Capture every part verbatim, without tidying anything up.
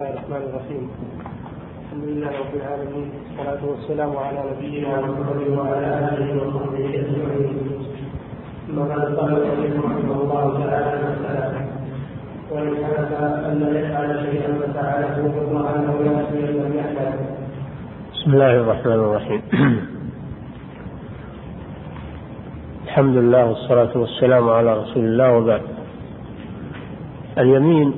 بسم الله الرحمن الرحيم. الحمد لله رب العالمين، والصلاة والسلام على نبينا محمد وعلى آله وصحبه أجمعين. ثم قال النبي رحمه الله تعالى مسألة: وإن حدث أن لا يفعل شيئا ففعله فالله أنه يأتي لم يحدث. بسم الله الرحمن الرحيم. الحمد لله والصلاة والسلام على رسول الله، وبعد. اليمين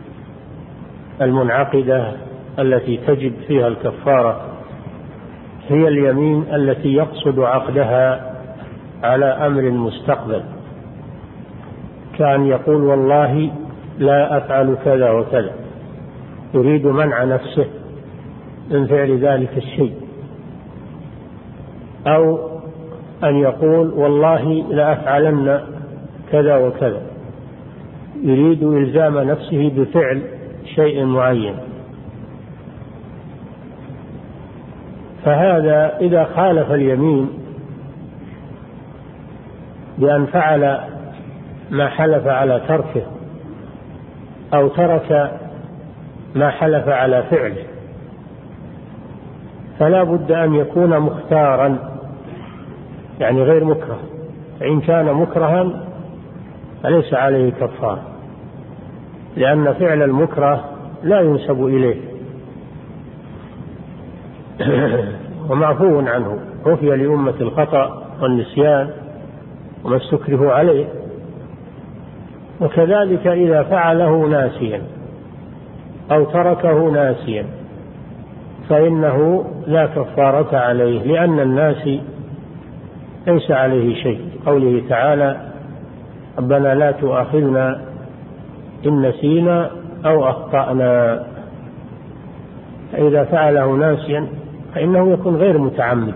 المنعقدة التي تجب فيها الكفارة هي اليمين التي يقصد عقدها على أمر مستقبل، كان يقول والله لا أفعل كذا وكذا، يريد منع نفسه من فعل ذلك الشيء، أو أن يقول والله لا أفعلن كذا وكذا، يريد إلزام نفسه بفعل شيء معين. فهذا إذا خالف اليمين بأن فعل ما حلف على تركه أو ترك ما حلف على فعله، فلا بد أن يكون مختارا، يعني غير مكره. فإن كان مكرها فليس عليه كفارة، لأن فعل المكره لا ينسب إليه ومعفو عنه، عفي لأمة الخطأ والنسيان وما استكره عليه. وكذلك إذا فعله ناسيا أو تركه ناسيا فإنه لا كفارة عليه، لأن الناسي ليس عليه شيء. قوله تعالى: ربنا لا تؤاخذنا إن نسينا أو أخطأنا. فإذا فعله ناسيا فإنه يكون غير متعمد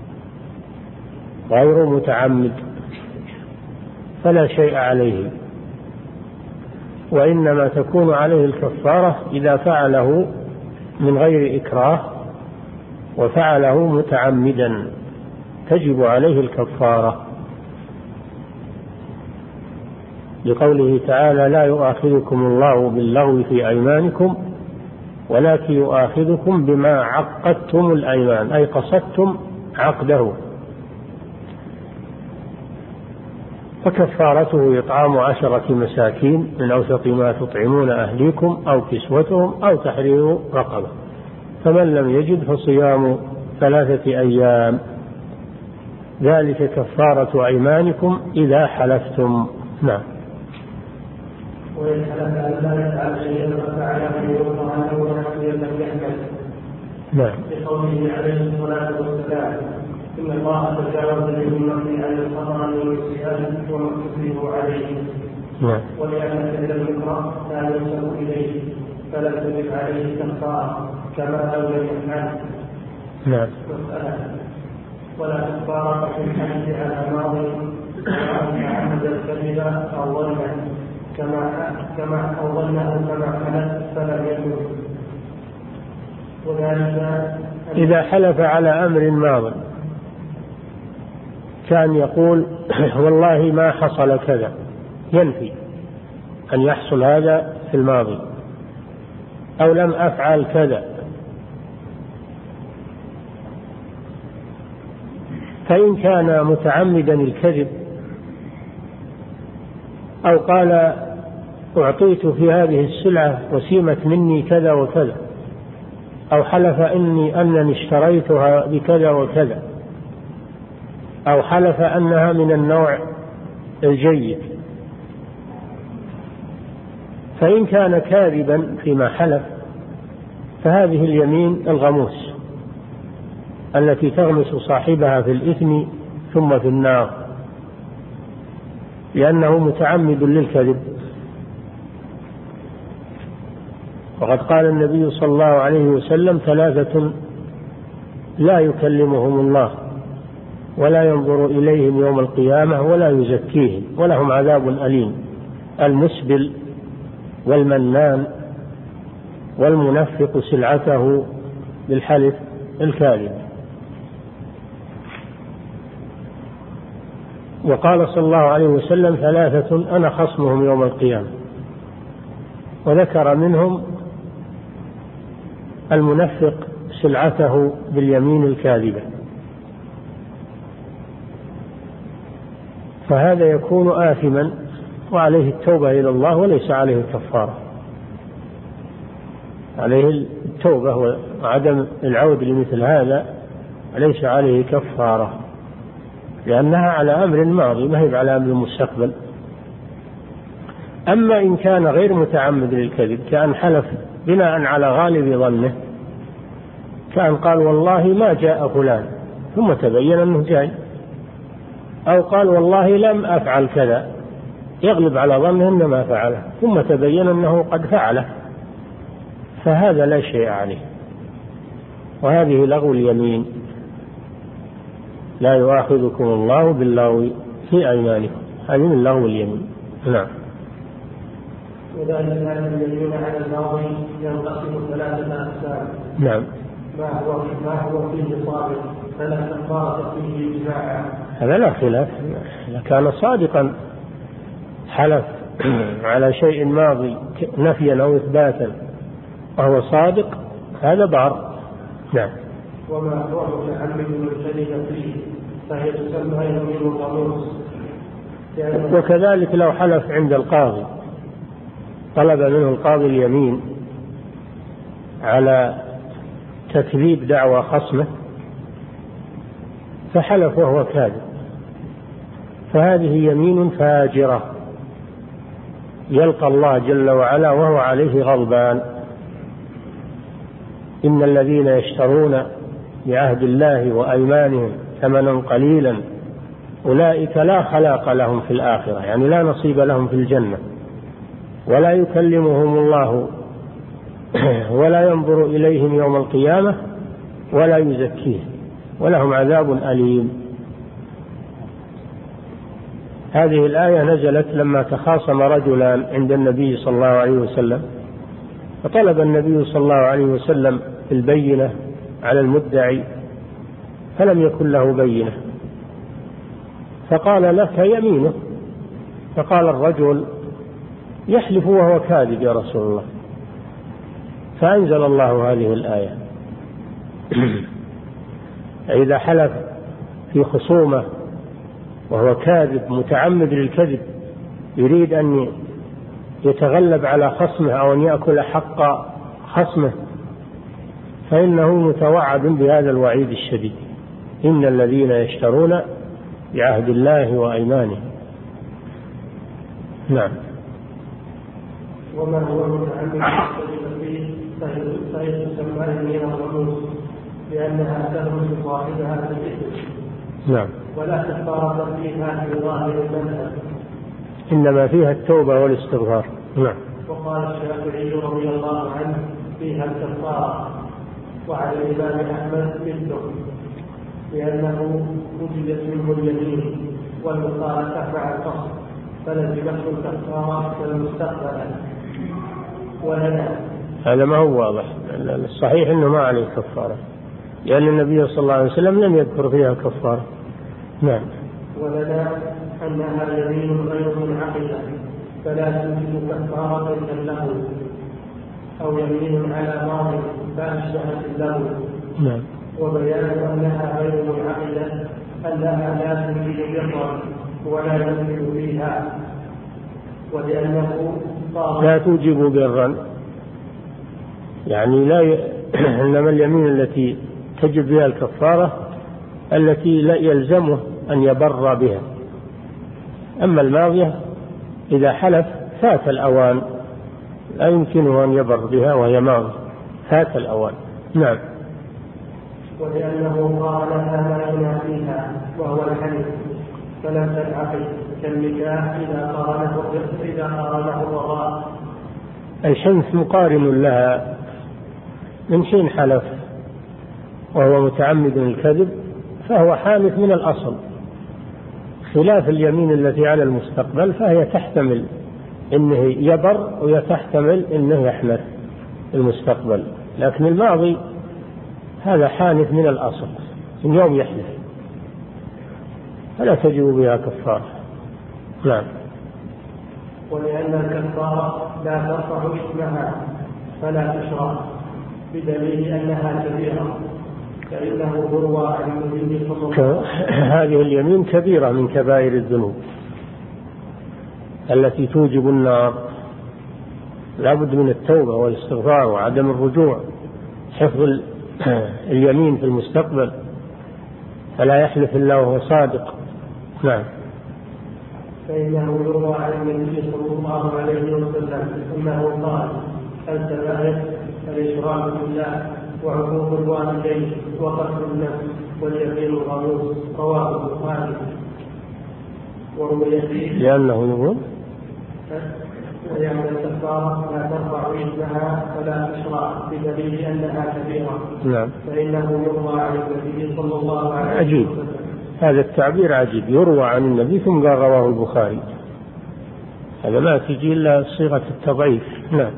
غير متعمد فلا شيء عليه، وإنما تكون عليه الكفارة إذا فعله من غير إكراه وفعله متعمدا، تجب عليه الكفارة، لقوله تعالى: لا يؤاخذكم الله باللغو في أيمانكم ولكن يؤاخذكم بما عقدتم الأيمان، أي قصدتم عقده. فكفارته إطعام عشرة مساكين من أوسط ما تطعمون أهليكم أو كسوتهم أو تحرير رقبة، فمن لم يجد فصيام ثلاثة أيام، ذلك كفارة أيمانكم إذا حلفتم. نعم. وإن حلف أن لا يفعل شيئا ففعله فالله أنه يأتي لم يحدث. نعم. لقوله عليه الصلاة والسلام: إن الله تجاوز لأمتي عن الخطأ والنسيان وما استكرهوا عليه. نعم. ولأن فعل المكره لا ينسب إليه فلا تجب عليه كفارة كما لو لم يفعل. نعم. ولا كفارة في الحج على ماضي وأن عمد الكذب أو ظن كما كما أو ظن أو كما حلف فلم يكن. وذلك إذا حلف على أمر ماض، كان يقول والله ما حصل كذا، ينفي أن يحصل هذا في الماضي، أو لم أفعل كذا. فإن كان متعمدا الكذب أو قال أعطيت في هذه السلعة وسيمت مني كذا وكذا، أو حلف إني أنني اشتريتها بكذا وكذا، أو حلف أنها من النوع الجيد، فإن كان كاذبا فيما حلف فهذه اليمين الغموس التي تغمس صاحبها في الإثم ثم في النار، لأنه متعمد للكذب. وقد قال النبي صلى الله عليه وسلم: ثلاثة لا يكلمهم الله ولا ينظر إليهم يوم القيامة ولا يزكيهم ولهم عذاب أليم: المسبل والمنان والمنفق سلعته بالحلف الكاذب. وقال صلى الله عليه وسلم: ثلاثة أنا خصمهم يوم القيامة، وذكر منهم المنفق سلعته باليمين الكاذبة، فهذا يكون آثما وعليه التوبة إلى الله وليس عليه كفارة، عليه التوبة وعدم العود لمثل هذا، ليس عليه كفارة لأنها على أمر ماضي ما هي على أمر مستقبل. أما إن كان غير متعمد للكذب، كأن حلف بناء على غالب ظنه، كأن قال والله ما جاء فلان ثم تبين أنه جاي، أو قال والله لم أفعل كذا يغلب على ظنه أنه ما فعله ثم تبين أنه قد فعله، فهذا لا شيء عليه، وهذه لغو اليمين. لا يؤاخذكم الله باللغو في أيمانكم، هذه من لغو اليمين. نعم. وذلك أن اليمين على الماضي ينقسم ثلاثة أقسام. نعم. ما هو ما هو فيه صادق فلا كفارة فيه إجماعا. هذا لا خلاف، إذا كان صادقا حلف على شيء ماضي نفيا أو إثباتا وهو صادق هذا بار. نعم. وما هو متعمد مجتهد فيه فهي تسمى يمين الغموس. وكذلك لو حلف عند القاضي، طلب منه القاضي اليمين على تكذيب دعوى خصمه فحلف وهو كاذب، فهذه يمين فاجرة يلقى الله جل وعلا وهو عليه غضبان. إن الذين يشترون بعهد الله وأيمانهم ثمنا قليلا أولئك لا خلاق لهم في الآخرة، يعني لا نصيب لهم في الجنة، ولا يكلمهم الله ولا ينظر إليهم يوم القيامة ولا يزكيهم ولهم عذاب أليم. هذه الآية نزلت لما تخاصم رجلان عند النبي صلى الله عليه وسلم، فطلب النبي صلى الله عليه وسلم البينة على المدعي فلم يكن له بينة، فقال لك يمينه، فقال الرجل يحلف وهو كاذب يا رسول الله، فأنزل الله هذه الآية. إذا حلف في خصومة وهو كاذب متعمد للكذب يريد أن يتغلب على خصمه أو أن يأكل حق خصمه فإنه متوعد بهذا الوعيد الشديد. إن الذين يشترون بعهد الله وأيمانهم. نعم. وما هو متعمد فيه فهي تسمى يمين الغموس لأنها تغمس صاحبها في الإثم. نعم. ولا كفارة فيها في ظاهر المذهب، إنما فيها التوبة والاستغفار. نعم. وقال الشافعي رضي الله عنه فيها الكفارة، وعلى الإمام أحمد مثله لأنه وجدت منه اليمين والمخالفة مع القصد فلزمته الكفارة والمستقبل. ولنا هذا ما هو واضح، الصحيح أنه ما عليه كفارة لأن النبي صلى الله عليه وسلم لم يذكر فيها كفارة. نعم. ولنا أنها يمين غير منعقدة فلا توجب كفارة له، أو يمين على ماضي فأشبهت له. نعم. وبيان أنها غير منعقدة أنها لا توجب برا ولا يمكن فيها، ولأنه لا توجب برا يعني لا ي... إنما اليمين التي تجب بها الكفارة التي لا يلزمه أن يبر بها. أما الماضية إذا حلف فات الأوان لا يمكنه أن يبر بها وهي ماضية، فات الأوان. نعم. ولأنه قارنها ما ينافيها وهو الحلف فلم تنعقد كالنكاح إذا قارنه إذا قارنه الرضاء. الحنث مقارن لها من حين حلف وهو متعمد الكذب فهو حانث من الأصل، خلاف اليمين التي على المستقبل فهي تحتمل إنه يبر ويتحتمل إنه يحنث المستقبل، لكن الماضي هذا حانث من الأصل من يوم يحلف فلا تجب بها كفارة. نعم. ولأن الكفارة لا ترفع اسمها فلا تشرع بدليل أنها كبيرة فإنه يروى عن النبي صلى الله عليه وسلم. هذه اليمين كبيرة من كبائر الذنوب التي توجب النار، لا بد من التوبة والاستغفار وعدم الرجوع، حفظ اليمين في المستقبل فلا يحلف إلا وهو صادق. نعم. فإنه يروى عن النبي صلى الله عليه وسلم أنه قال: الكبائر الإشراك بالله وعقوق الوالدين وقتل النفس واليمين الغموس. رواه البخاري. وروي فيه لأنه يقول لأن الكفارة لا ترفع اسمها ولا تشرع بدليل أنها كبيرة. نعم. فإنه يروى عن النبي صلى الله عليه وسلم. عجيب هذا التعبير، عجيب، يروى عن النبي ثم قال رواه البخاري، هذا لا تجي إلا صيغة التضعيف. نعم.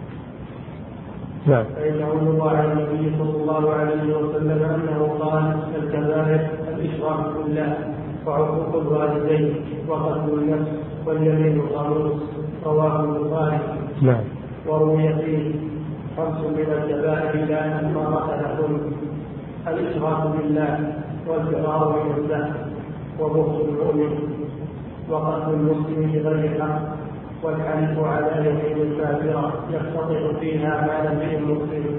نعم. فإنه يروى عن النبي صلى الله عليه وسلم أنه قال: الكبائر الإشراك بالله وعقوق الوالدين وقتل النفس واليمين الغموس. رواه البخاري. نعم. وروي فيه: خمس من الكبائر لا كفارة لهن: الإشراك بالله والفرار من الزهد وبغض المؤمن وقتل المسلم بغير حق والحلف على يمين كافرة يقتطع فيها مال امرئ مسلم.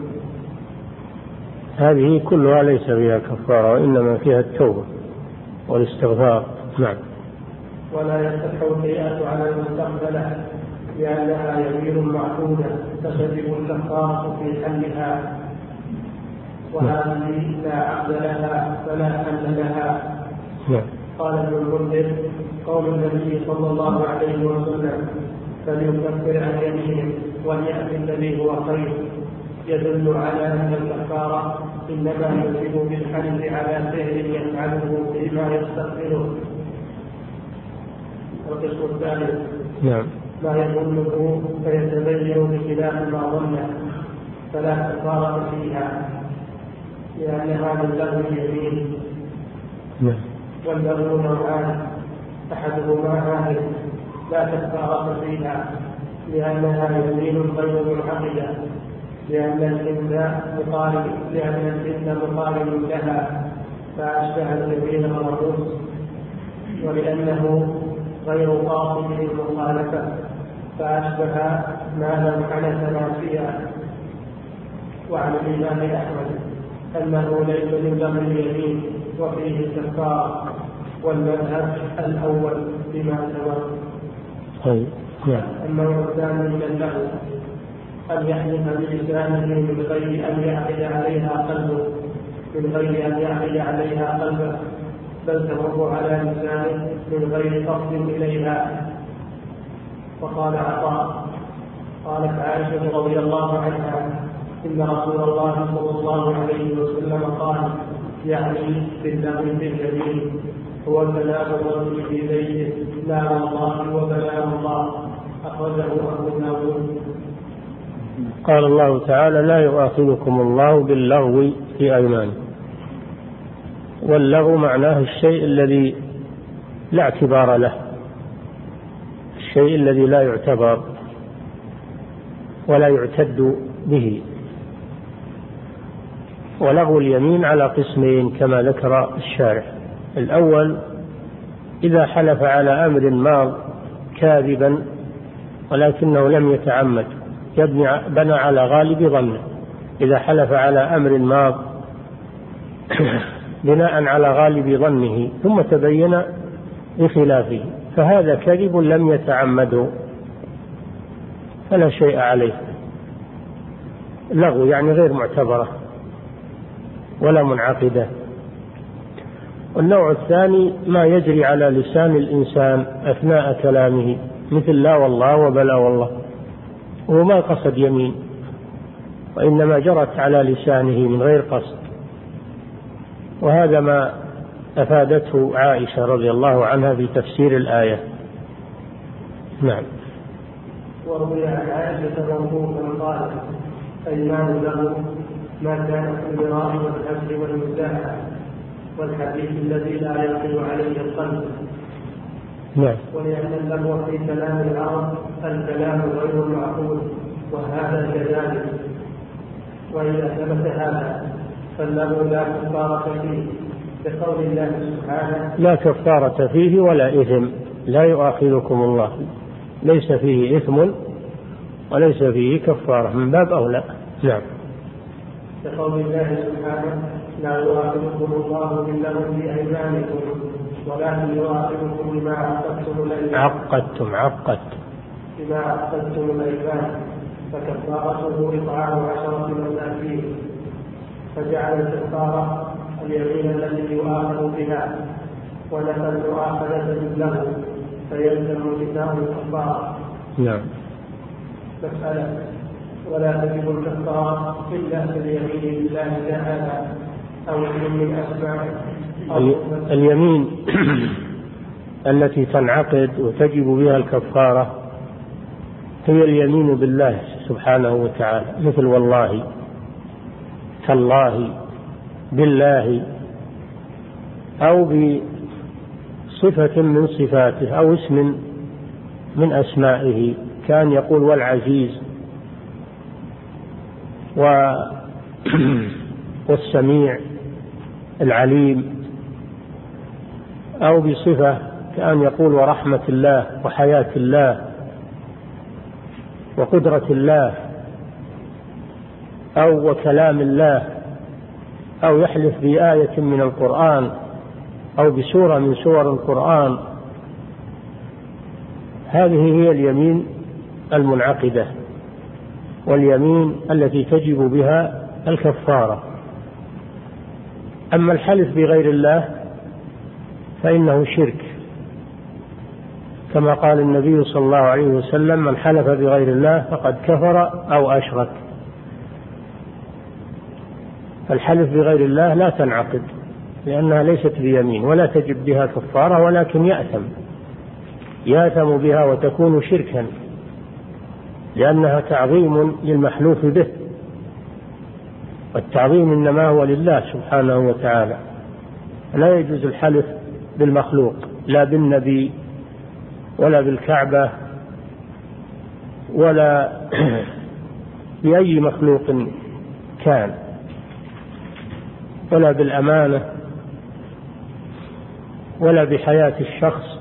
هذه كلها ليس فيها كفارة وإنما فيها التوبة والاستغفار. نعم. ولا يصح القياس على المستقبلة لأنها يمين معقودة تجب الكفارة في حلها، وهذه لا عقد لها فلا حل لها. نعم. قال ابن المنذر: قول النبي صلى الله عليه وسلم: فليكفر عن يمينه وليأتي الذي هو خير، يدل على أن الكفارة إنما يجب بالحلف على فعل يفعله فيما يستقبله. القسم الثالث: نعم. ما يظنه فيتبين بخلاف ما ظنه فلا كفارة فيها، لأنها من لغو اليمين. نعم. واللغو نوعان: أحدهما هذه لا كفارة فيها لأنها يمين غير منعقدة، لأن الإنسان مقارن لأن الإنسان مقارن لها فأشبه اليمين الغموس، ولأنه غير قاصد للمخالفة فأشبه ما لم حدث ناسيا. وعن الإمام أحمد أنه ليس من لغو اليمين وفيه الكفارة، والمذهب الأول بما سبق. طيب. نعم. النوع الثاني من اللغو: أن يحلف بلسانه من غير أن يعقد عليها قلبه من غير أن يعقد عليها قلبه بل تمر على لسانه من غير قصد إليها. وقال عطاء: قالت عائشة رضي الله عنها: إن رسول الله صلى الله عليه وسلم قال: يعني باللغو باليمين هو كلام الرجل في بيته لا والله وبلا الله. أخرجه أبو داود. قال الله تعالى: لا يؤاخذكم الله باللغو في أيمانكم. واللغو معناه الشيء الذي لا اعتبار له، الشيء الذي لا يعتبر ولا يعتد به. ولغو اليمين على قسمين كما ذكر الشارح: الأول إذا حلف على أمر ماض كاذبا ولكنه لم يتعمد، يبني بنى على غالب ظنه. إذا حلف على أمر ماض بناء على غالب ظنه ثم تبين بخلافه فهذا كذب لم يتعمده فلا شيء عليه. لغو يعني غير معتبرة ولا منعقدة. والنوع الثاني ما يجري على لسان الإنسان أثناء كلامه، مثل لا والله وبلا والله، وما قصد يمين وإنما جرت على لسانه من غير قصد، وهذا ما أفادته عائشة رضي الله عنها في تفسير الآية. نعم. وروي عن عائشة موقوفا قال: أيمان له ما كان في المراء والحج والمزاحة والحديث الذي لا يقل عليه القلب. نعم. ولأن اللغو في كلام العرب الكلام غير المعقول وهذا كذلك، وإذا ثبت هذا فإنه لا كفارة فيه لقول الله سبحانه لا كفارة فيه ولا إثم، لا يؤاخذكم الله، ليس فيه إثم وليس فيه كفارة، من باب أولى. نعم. لقول الله سبحانه لا يؤاخذكم الله باللغو في أيمانكم ولكن يؤاخذكم بما عقدتم الأيمان عقدتم عقدتم بما عقدتم الأيمان فكفارته إطعام عشرة مساكين، فجعل الكفارة اليمين التي يؤاخذ بها ونفى المؤاخذة باللغو فيلزم جزاء الكفارة. نعم. مسألة ولا تجب الكفارة إلا باليمين بالله تعالى أو من أسماء اليمين التي تنعقد وتجب بها الكفارة هي اليمين بالله سبحانه وتعالى، مثل والله، تالله، بالله، أو بصفة من صفاته أو اسم من أسمائه، كان يقول والعزيز والسميع العليم، أو بصفة كان يقول ورحمة الله وحياة الله وقدرة الله، أو وكلام الله، أو يحلف بآية من القرآن أو بسورة من سور القرآن. هذه هي اليمين المنعقدة واليمين التي تجب بها الكفارة. أما الحلف بغير الله فإنه شرك، كما قال النبي صلى الله عليه وسلم من حلف بغير الله فقد كفر أو أشرك. الحلف بغير الله لا تنعقد لأنها ليست بيمين ولا تجب بها كفارة، ولكن يأثم يأثم بها وتكون شركا لأنها تعظيم للمحلوف به، والتعظيم إنما هو لله سبحانه وتعالى. لا يجوز الحلف بالمخلوق، لا بالنبي ولا بالكعبة ولا بأي مخلوق كان، ولا بالأمانة ولا بحياة الشخص.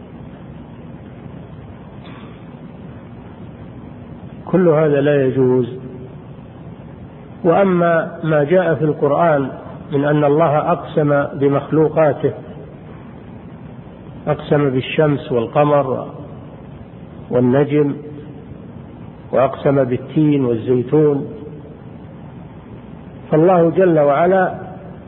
كل هذا لا يجوز. وأما ما جاء في القرآن من أن الله أقسم بمخلوقاته، أقسم بالشمس والقمر والنجم، وأقسم بالتين والزيتون، فالله جل وعلا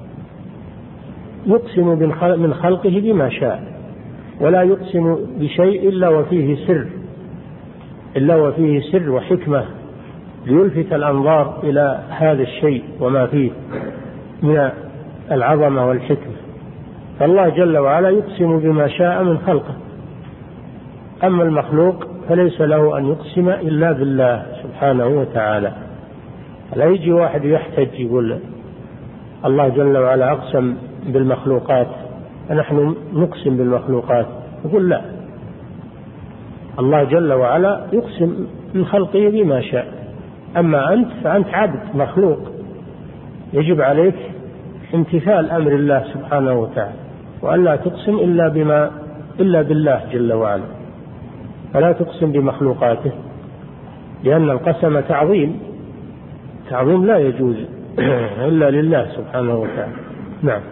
يقسم من خلقه بما شاء، ولا يقسم بشيء إلا وفيه سر إلا وفيه سر وحكمة ليلفت الأنظار إلى هذا الشيء وما فيه من العظمة والحكمة. فالله جل وعلا يقسم بما شاء من خلقه. أما المخلوق فليس له أن يقسم إلا بالله سبحانه وتعالى. لا يجي واحد يحتج يقول الله جل وعلا أقسم بالمخلوقات فنحن نقسم بالمخلوقات، يقول لا، الله جل وعلا يقسم من خلقه بما شاء. أما أنت فأنت عبد مخلوق، يجب عليك امتثال أمر الله سبحانه وتعالى، وأن لا تقسم إلا بما إلا بالله جل وعلا، فلا تقسم بمخلوقاته، لأن القسم تعظيم تعظيم لا يجوز إلا لله سبحانه وتعالى. نعم.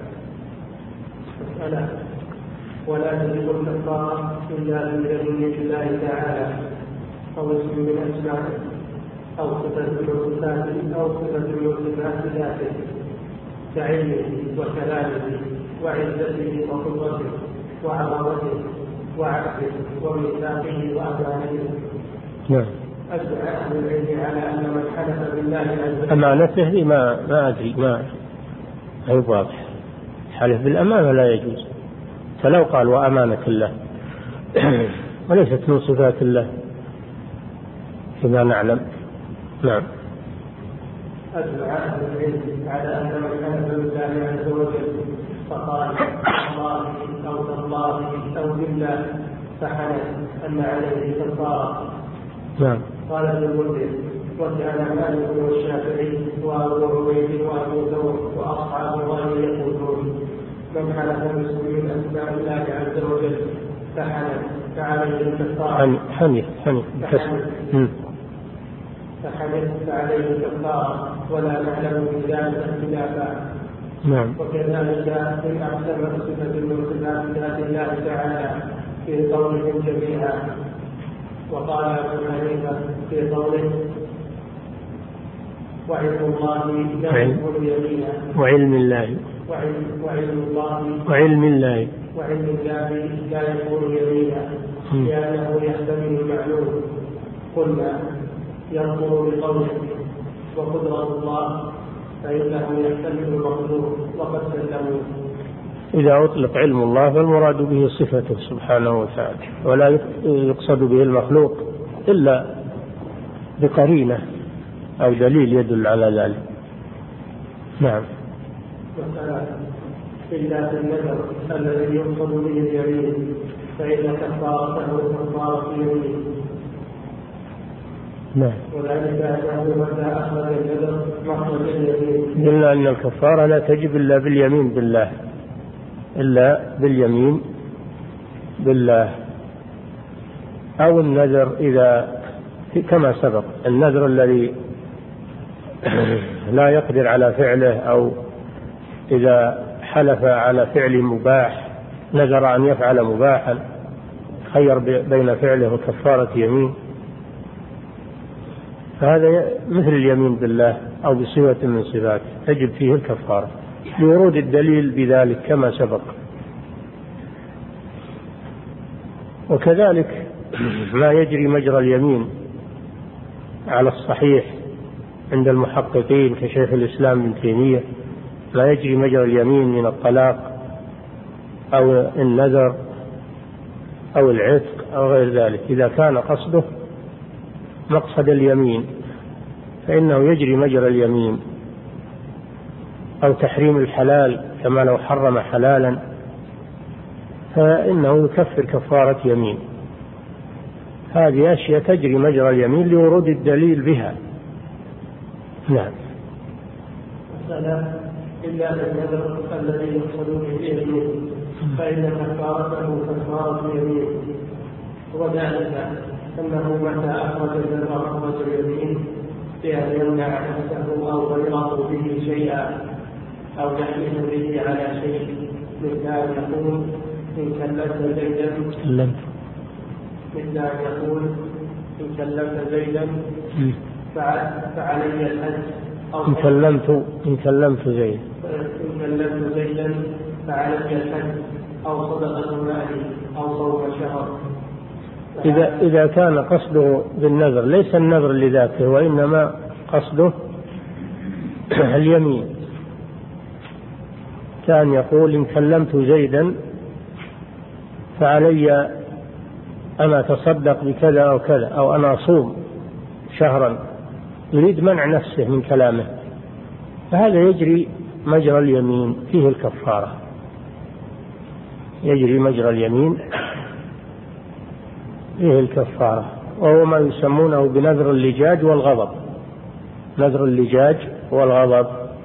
ولا تجب الكفارة إلا باليمين بالله تعالى أو اسم من أسمائه أو صفة من صفاته أو صفة من صفات ذاته كعلمه وكلامه وعزته وقدرته وعظمته وعدله وميثاقه وأمانته. نعم. أجمع أهل العلم على أن من حلف بالله عز وجل أمانته ما ما أدري ما هي واضح. الحلف بالأمانة لا يجوز، فلو قال وأمانة الله وليست من صفات الله كما نعلم. نعم. أجمع أهل العلم على أن من حلف بالله عز وجل فقال الله أو تالله أو بالله فحلف أن عليه كفارة. نعم. قال ابن المنذر وكان مالك والشافعي وابو عبيد وابو ثور واصحاب الراي يقولون من حلف باسم من اسماء الله عز وجل فحلف فعليه الكفاره حنف حنف فحلف فعليه الكفاره ولا نعلم من ذلك اختلافا. نعم. وكذلك إن أحسن صفة من صفات ذات الله تعالى في قولهم جميعا. وقال ابن حنيفة في قوله وعلم الله لا يكون يمينا وعلم الله وعلم الله وعلم الله وعلم الله لا يكون يمينا لأنه يحتمل المعلوم. قلنا ينظر بقوله وقدرة الله فإنه يحتمل المخلوق وقد سلموا. إذا أطلق علم الله فالمراد به صفته سبحانه وتعالى ولا يقصد به المخلوق إلا بقرينة أو دليل يدل على ذلك. نعم. إلا في النذر الذي يقصد به اليمين فإن كفارته كفارة يمين. نعم. وذلك أنه متى أخرج النذر مخرج اليمين. إلا أن الكفارة لا تجب إلا باليمين بالله إلا باليمين بالله أو النذر إذا كما سبق النذر الذي لا يقدر على فعله أو إذا حلف على فعل مباح نذر أن يفعل مباحا خير بين فعله وكفارة يمين فهذا مثل اليمين بالله أو بصفة من صفاته تجب فيه الكفارة لورود الدليل بذلك كما سبق. وكذلك ما يجري مجرى اليمين على الصحيح عند المحققين كشيخ الإسلام ابن تيمية ما يجري مجرى اليمين من الطلاق أو النذر أو العتق أو غير ذلك إذا كان قصده مقصد اليمين فإنه يجري مجرى اليمين أو تحريم الحلال كما لو حرم حلالا فإنه يكفر كفارة يمين. هذه أشياء تجري مجرى اليمين لورود الدليل بها. نعم. إلا النذر الذي يقصد به اليمين فإن كفارته كفارة يمين. وذلك أنه متى أخرج النذر مخرج اليمين بأن يمنع نفسه أو غيره به شيئا أو يحلف به على شيء مثل أن يقول إن كلمت زيدا مثل أن يقول إن كلمت زيدا فعلي الحج إن كلمت إن كلمت زيدا إن كلمت زيدا فعلي الحج أو صدقة مالي أو صوم شهر. إذا إذا كان قصده بالنذر ليس النذر لذاته وإنما قصده اليمين كان يقول إن كلمت زيدا فعلي أنا أتصدق بكذا أو كذا أو أنا أصوم شهرا يريد منع نفسه من كلامه فهذا يجري مجرى اليمين فيه الكفارة يجري مجرى اليمين فيه الكفارة وهو ما يسمونه بنذر اللجاج والغضب. نذر اللجاج والغضب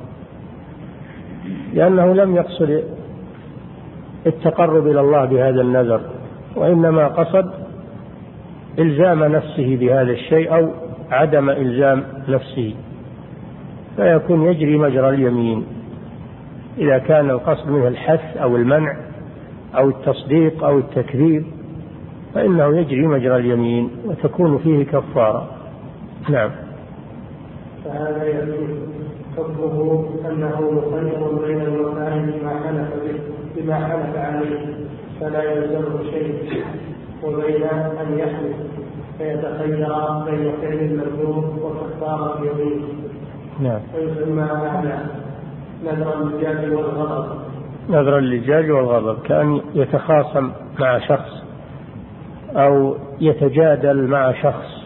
لأنه لم يقصد التقرب إلى الله بهذا النذر وإنما قصد إلزام نفسه بهذا الشيء أو عدم إلزام نفسه فيكون يجري مجرى اليمين إذا كان القصد منه الحث أو المنع أو التصديق أو التكذيب فإنه يجري مجرى اليمين وتكون فيه كفارة. نعم. فهذا يمين حكمه أنه مخير بين الوفاء بما حلف به بما حلف عليه فلا يلزمه شيء وبين أن يحلف فيتخير بين فعل المذموم وكفارة يمين. نعم. ويسمى هذا نذر اللجاج والغضب. نذر اللجاج والغضب كأن يتخاصم مع شخص أو يتجادل مع شخص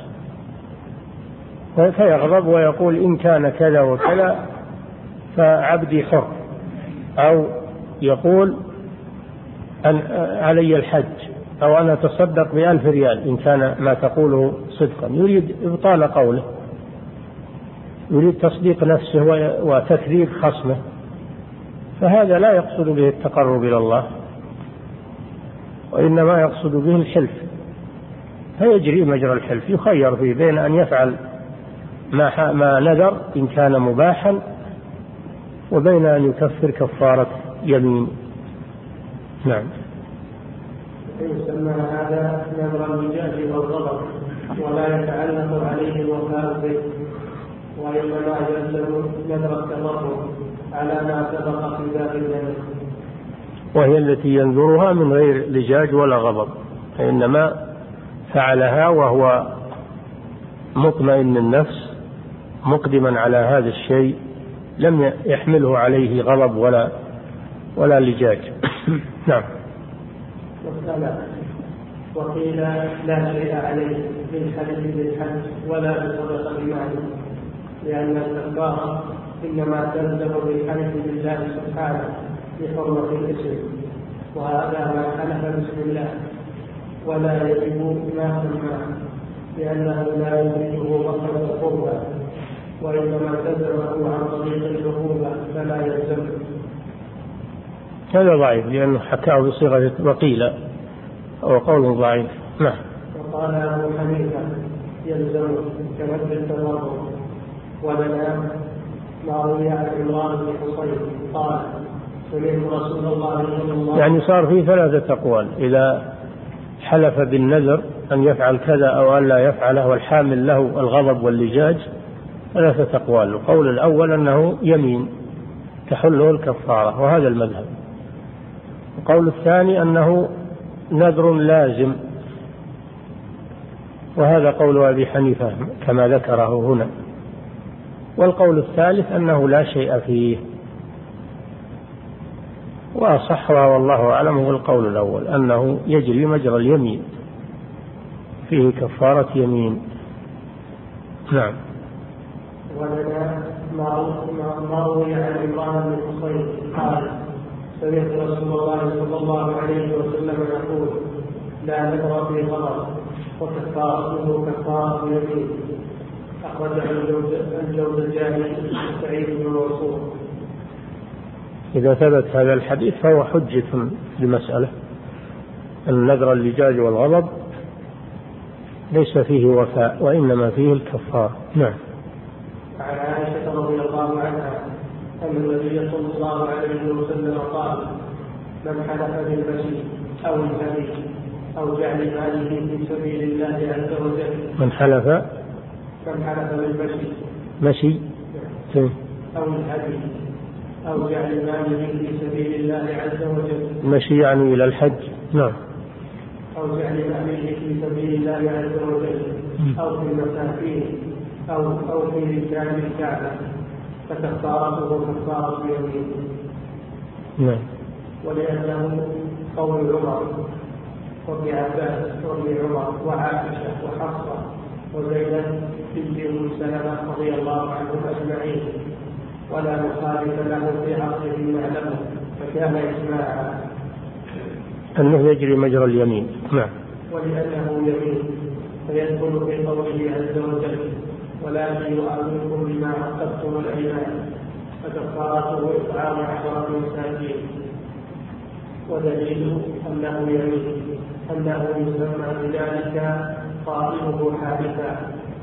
فيغضب ويقول إن كان كذا وكذا فعبدي حر أو يقول أن علي الحج أو أنا أتصدق بألف ريال إن كان ما تقوله صدقا يريد إبطال قوله يريد تصديق نفسه وتكذيب خصمه، فهذا لا يقصد به التقرب إلى الله، وإنما يقصد به الحلف، فيجري مجرى الحلف، يخير فيه بين أن يفعل ما ما نذر إن كان مباحا، وبين أن يكفر كفارة يمين. نعم. يسمى هذا نذر اللجاج والغضب، ولا يتعلق عليه الوفاء به، وإنما يلزم نذر التضرع على ما سبق في باب النذر، وهي التي ينذرها من غير لجاج ولا غضب، إنما فعلها وهو مطمئن النفس مقدما على هذا الشيء، لم يحمله عليه غضب ولا ولا لجاج. نعم. وقيل لا شيء عليه بالحلف بالحج ولا بصدقة المال، لأن الكفارة إنما تلزم بالحلف بالله سبحانه بحرمة الاسم، وهذا ما حلف بسم الله، ولا يجب ما سماه لأنه لا يدركه مخرج القربى، وإنما تلزمه عن طريق العقوبة فلا يلزم. هذا ضعيف لأنه حكاه بصيغة وقيل، أو قول ضعيف. نعم. وقال أبو حنيفة يلزم كمد التضرع. ولنا ما روي عن عمران بن حصين قال سمعت رسول الله صلى الله عليه وسلم، يعني صار فيه ثلاثة أقوال، إذا حلف بالنذر أن يفعل كذا أو أن لا يفعله والحامل له الغضب واللجاج، ثلاثة أقوال. القول الأول أنه يمين تحله الكفارة، وهذا المذهب. القول الثاني أنه نذر لازم، وهذا قول أبي حنيفة كما ذكره هنا. والقول الثالث أنه لا شيء فيه، وأصحها والله أعلم هو القول الأول، أنه يجري مجرى اليمين، فيه كفارة يمين. نعم. ولنا ما روي عن عمران بن حصين قال سمعت رسول الله صلى الله عليه وسلم يقول لا نذر في غضب وكفارته كفارة يمين، أخرجه الجوزجاني سعيد بن منصور. إذا ثبت هذا الحديث فهو حجة في المسألة، النذر اللجاج والغضب ليس فيه وفاء وإنما فيه الكفار. نعم. عن عائشة رضي الله عنها أن النبي صلى الله عليه وسلم قال من حلف بالمشي أو الهدي أو جعل ماله في سبيل الله عز وجل، من حلف من حلف بالمشي مشي أو الهدي أو جعل ماله في سبيل الله عز وجل، مشي يعني إلى الحج. نعم. أو جعل ماله في سبيل الله عز وجل أو في المساكين أو أو في ركاب الكعبة، فكفارته كفارة يمين. نعم. ولأنه قول عمر وابن عباس وابن عمر وعائشة وحفصة وزينب بنت أم سلمة رضي الله عنهم أجمعين، ولا مخالف له في عصره نعلمه، فكان إجماعا أنه يجري مجرى اليمين. نعم. ولأنه يمين فيدخل في قوله عز وجل ولكن يؤمنكم بما عقدتم الأيمان، فكفارته إطعام عشرة مساكين. ودليل أنه يمين أنه يسمى بذلك قائله حالفا،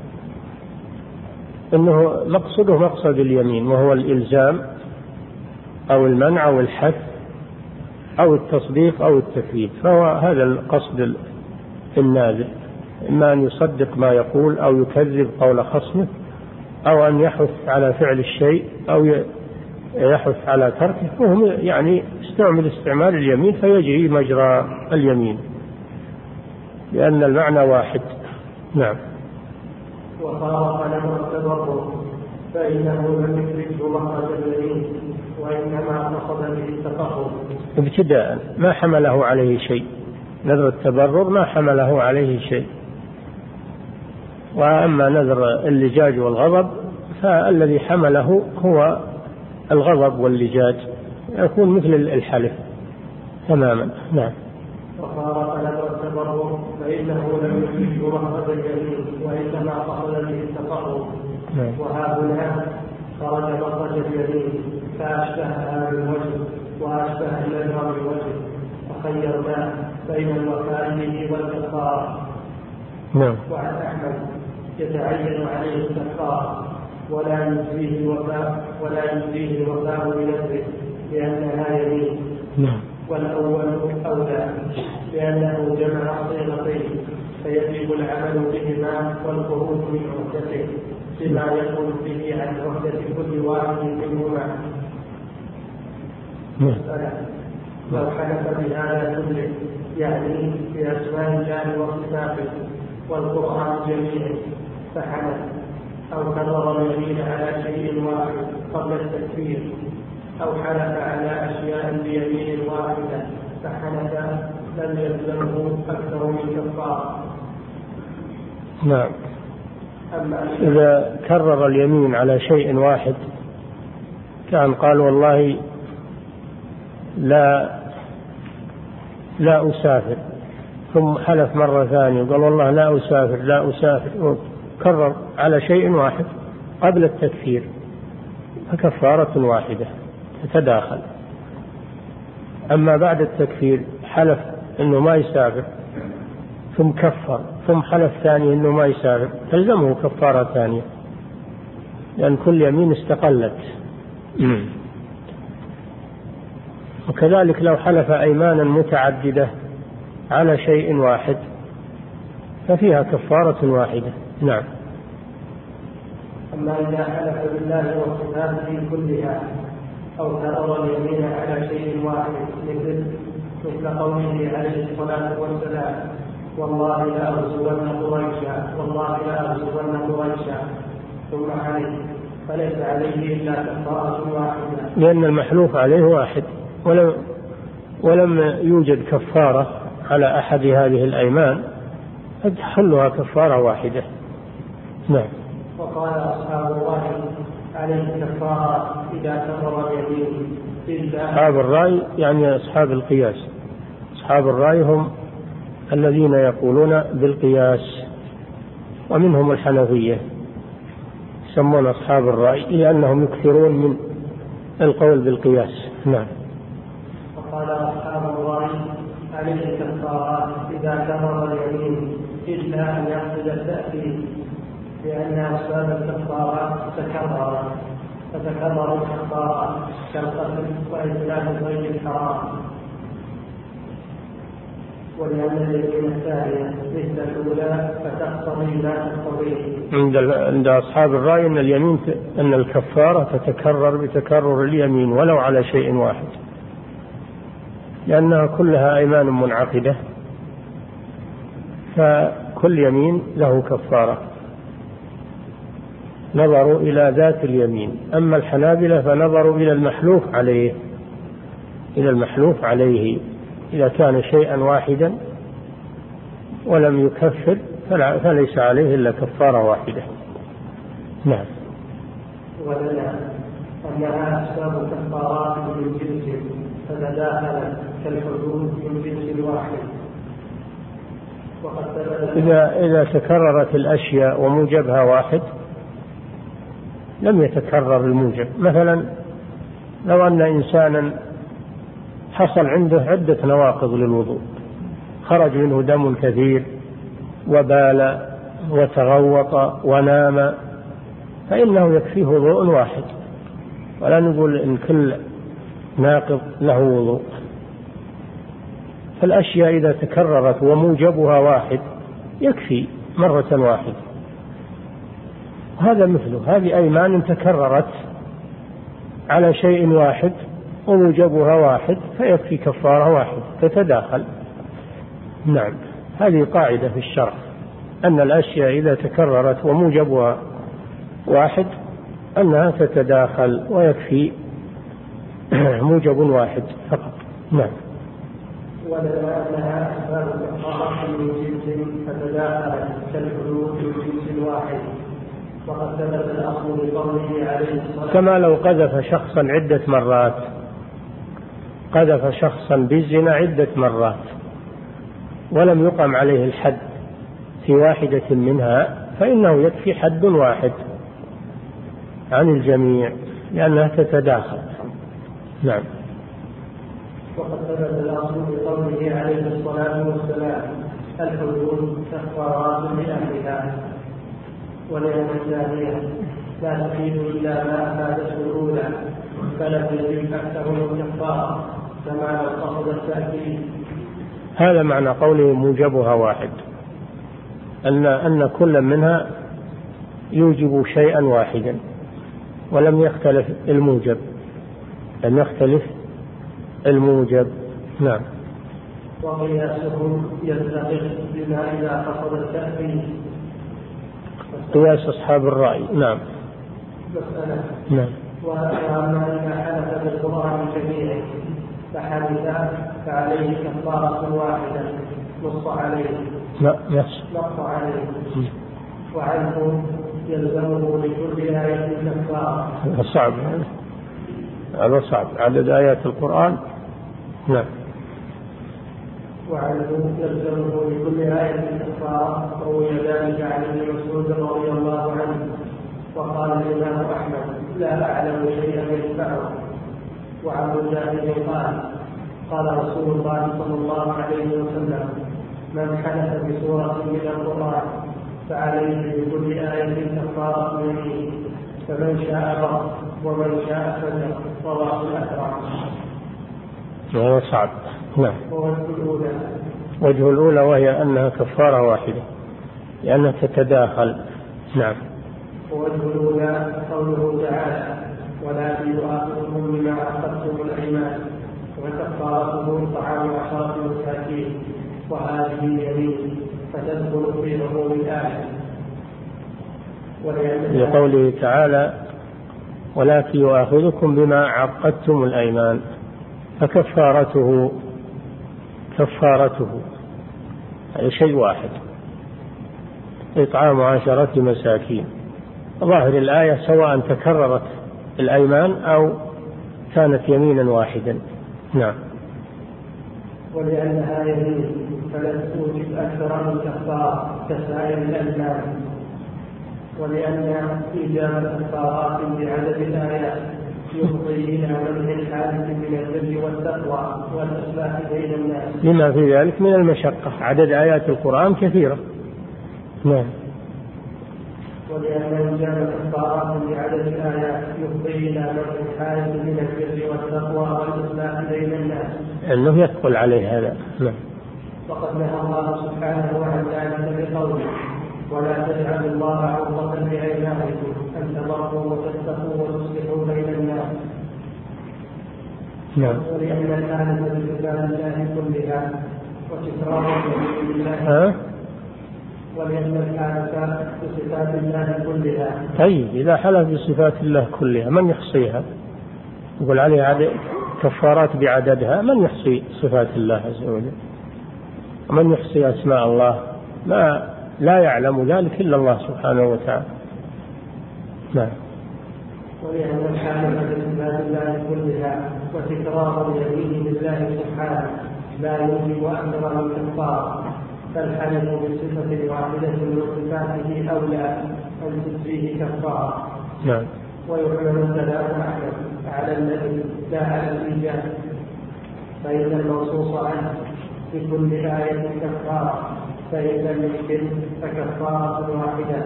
أنه مقصده مقصد اليمين، وهو الإلزام أو المنع أو الحث أو التصديق أو التكذيب، فهو هذا القصد النازل، إما أن يصدق ما يقول أو يكذب قول خصمه، أو أن يحث على فعل الشيء أو يحث على تركه، وهم يعني استعمل استعمال اليمين فيجري مجرى اليمين لأن المعنى واحد. نعم. وخالف له التبرر فإنه لم يدركه مخرج اليمين، وإنما قصد به التقرب ابتداء، ما حمله عليه شيء، نذر التبرر ما حمله عليه شيء. وأما نذر اللجاج والغضب فالذي حمله هو الغضب واللجاج، يكون مثل الحلف تماما. نعم. وخالف له التبرر فإنه لم يدركه مخرج اليمين، وإنما قصد به التقرب وها هنا خرج مخرج اليمين فأشبهها بالوجه وأشبه النذر بالوجه، فخيرنا بين الوفاء به والكفارة. وعن أحمد يتعين عليه الكفارة ولا يجزيه الوفاء ولا يجزيه الوفاء بنذره لأنها يمين. والأول أولى لأنه جمع صيغتين فيجب العمل بهما والخروج من عهدته بما يكون به عن عهدة كل واحد منهما. لو حلف بهذا كله يعني بأسماء الله وصفاته والقرآن جميعا فحلف أو كرر اليمين على شيء واحد قبل التكفير أو حلف على أشياء بيمين واحدة فحلف لم يلزمه أكثر من كفارة. نعم. إذا كرر اليمين على شيء واحد كان قال والله لا لا أسافر، ثم حلف مرة ثانية وقال والله لا أسافر لا أسافر، كرر على شيء واحد قبل التكفير فكفارة واحدة تتداخل. أما بعد التكفير حلف أنه ما يسافر ثم كفر ثم حلف ثاني أنه ما يسافر تلزمه كفارة ثانية لأن كل يمين استقلت. وكذلك لو حلف أيمانا متعددة على شيء واحد ففيها كفارة واحدة. نعم. أما إذا حلف بالله وصفاته كلها أو كرر اليمين على شيء واحد مثل مثل قوله عليه الصلاة والسلام والله لا أغزون قريشا والله لا أغزون قريشا ثم عليه فليس عليه إلا كفارة واحدة لأن المحلوف عليه واحد ولم ولم يوجد كفارة على أحد هذه الأيمان تحلها كفارة واحدة. نعم. وقال أصحاب الرأي عليه كفارة إذا كرر اليمين إلا أصحاب الرأي يعني أصحاب القياس. أصحاب الرأي هم الذين يقولون بالقياس ومنهم الحنفية يسمون أصحاب الرأي لأنهم يكثرون من القول بالقياس. نعم. وقال أصحاب الرأي عليه كفارة إذا كرر اليمين إلا أن يقصد التأكيد لأن أسباب الكفارة تكررت فتكرر الكفارة كالقتل وإتلاف غير الحرام، ولأن اليمين الثانية مثل الأولى فتقتضي لا تقتضي. عند عند أصحاب الرأي أن اليمين أن الكفارة تتكرر بتكرر اليمين ولو على شيء واحد لأنها كلها أيمان منعقدة فكل يمين له كفارة. نظروا إلى ذات اليمين. أما الحنابلة فنظروا إلى المحلوف عليه إلى المحلوف عليه إذا كان شيئا واحدا ولم يكفر فليس عليه إلا كفارة واحدة. نعم. ولنا أنها أسباب كفارات من جنس فتداخلت كالحدود من جنس واحد. إذا إذا تكررت الأشياء وموجبها واحد لم يتكرر الموجب. مثلا لو أن إنسانا حصل عنده عدة نواقض للوضوء، خرج منه دم كثير وبال وتغوط ونام، فإنه يكفيه وضوء واحد، ولا نقول إن كل ناقض له وضوء. فالأشياء إذا تكررت وموجبها واحد يكفي مرة واحدة. هذا مثله هذه أيمان تكررت على شيء واحد وموجبها واحد فيكفي كفارة واحد تتداخل. نعم. هذه قاعدة في الشرع أن الأشياء إذا تكررت وموجبها واحد أنها تتداخل ويكفي موجب واحد فقط. نعم. ولما أنها أسباب كفارة من جنس فتداخلت كالحدود من جنس واحد، وقد ثبت الأصل بقوله عليه الصلاة كما لو قذف شخصا عدة مرات، قذف شخصا بالزنا عدة مرات ولم يقم عليه الحد في واحدة منها فإنه يكفي حد واحد عن الجميع لأنها تتداخل. نعم. وقد ثبت الأصل بقوله عليه الصلاة والسلام الحدود كفارات لأهلها، ولأن الثانية لا تفيد إلا ما أفادته الأولى فلم يجب أكثر الكفار كما لو قصد التأكيد. هذا معنى قوله موجبها واحد، أن أن كل منها يوجب شيئا واحدا ولم يختلف الموجب، لم يختلف الموجب. نعم. وقياسه يلتقط بما إذا قصد التأكيد، قياس أصحاب الرأي. نعم. مسألة. نعم. وأما إذا حدث بالقرآن جميعا فحدث فعليه كفارة واحدة نص عليه. لا نص. نص عليه. وعنه يلزمه لكل آية كفارة. صعب هذا صعب عدد آيات القرآن. نعم. وعنه يلزمه لكل آية كفارة، روي ذلك عن ابن مسعود رضي الله عنه. وقال الإمام أحمد لا أعلم شيئا يدفعه. وعن مجاهد قال قال رسول الله صلى الله عليه وسلم من حدث بسورة من القرآن فعليه بكل آية كفارة يمين، فمن شاء بر ومن شاء فجر. رواه الأكرم. هذا صعب. نعم. وجه الأولى وهي أنها كفارة واحدة لأنها تتداخل. نعم. ووجه الأولى قوله تعالى ولا يؤاخذكم بما عقدتم الأيمان وكفارته طعام عشرة مساكين، وهذه يمين فتدخل في عموم الآية. لقوله تعالى ولكن يؤاخذكم بما عقدتم الأيمان، فكفارته كفارته أي شيء واحد إطعام عشرة مساكين. ظاهر الآية سواء تكررت الأيمان أو كانت يمينا واحدا. نعم. ولأنها يمين فلن توجب أكثر من كفارة كسائر الأيمان، ولأن إيجاب كفارات بعدد الآيات يفضي إلى منع الحادث من البر والتقوى والإصلاح بين الناس لما في ذلك من المشقة، عدد آيات القرآن كثيرة. نعم. ولأن إيجاب كفارات بعدد الآيات يفضي إلى منع الحادث من البر والتقوى والإصلاح بين الناس، أنه يثقل عليه هذا. نعم. وقد نهى الله سبحانه عن ذلك بقوله ولا تجعلوا الله عرضة لأيمانكم أن تبروا وتتقوا وتصلحوا بين الناس. نعم. ولأن الآية بصفات الله كلها وتكرار بالله، ولأن الآية بصفات الله كلها. طيب إذا حلف بصفات الله كلها من يحصيها؟ يقول عليه عدد كفارات بعددها، من يحصي صفات الله عز وجل؟ ومن يحصي أسماء الله؟ ما لا يعلم ذلك إلا الله سبحانه وتعالى. نعم. ولأن الحالة بصفات الله كلها وتكرار اليمين بالله سبحانه لا يوجب أكثر من كفارة، فالحلف بصفة واحدة من صفاته أولى أن تجزيه كفارة. نعم. ويحمل كلام أحمد على الذي لا على الإيجاب، فإن المنصوص عنه بكل آية كفارة، فإن لم يمكن فكفارة واحدة.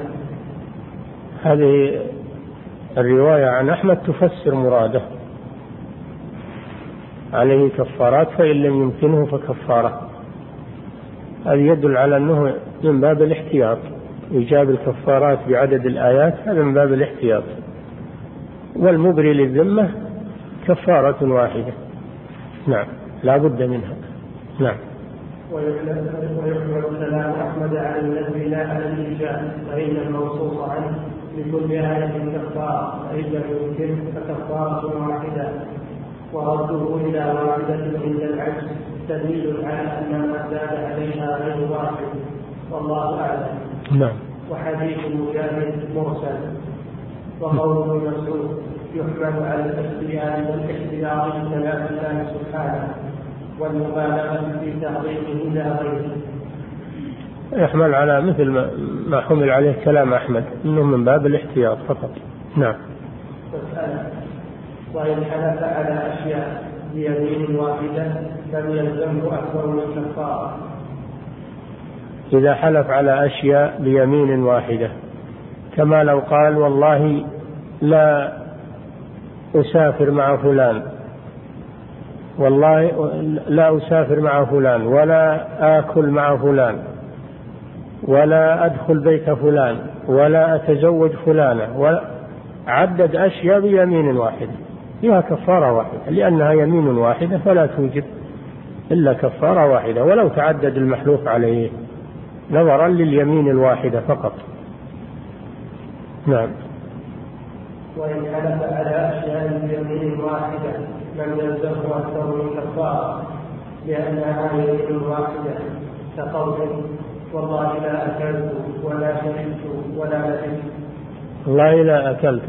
هذه الرواية عن أحمد تفسر مراده، عليه كفارات فإن لم يمكنه فكفارة. هذا يدل على أنه من باب الاحتياط، إيجاب الكفارات بعدد الآيات هذا من باب الاحتياط، والمبري للذمة كفارة واحدة. نعم لا بد منها. نعم. ويحمل كلام أحمد على الذي لا على الإيجاب، فإن المنصوص عنه لكل آية كفارة، فإن لم يمكن فكفارة واحدة، ورده إلى واحدة عند العجز دليل على أن ما زاد عليها غير واحد، والله أعلم. نعم. وحديث مجاهد مرسل. وقول ابن مسعود يحمل على الاختيار والاختيار بكلام الله سبحانه والمبالغة في تعظيمه إلى غيره. يحمل على مثل ما حمل عليه كلام أحمد، إنه من باب الاحتياط فقط. نعم. مسألة: وإن حلف على أشياء بيمين واحدة لم يلزمه أكثر من كفارة. إذا حلف على أشياء بيمين واحدة، كما لو قال والله لا أسافر مع فلان، والله لا أسافر مع فلان، ولا آكل مع فلان، ولا أدخل بيت فلان، ولا أتزوج فلانة، ولا عدد أشياء بيمين واحدة فيها كفارة واحدة، لأنها يمين واحدة فلا توجب إلا كفارة واحدة ولو تعدد المحلوف عليه، نظرا لليمين الواحدة فقط. نعم. وإن حلف على أشياء بيمين واحدة لم يلزمه أكثر من كفارة، لأنها يمين واحدة، كقول والله لا أكلت ولا شربت ولا لبست. والله لا أكلت،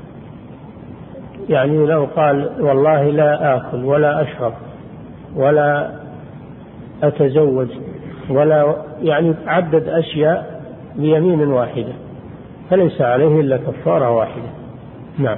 يعني لو قال والله لا آكل ولا أشرب ولا أتزوج ولا، يعني عدد أشياء بيمين واحدة فليس عليه إلا كفارة واحدة. نعم.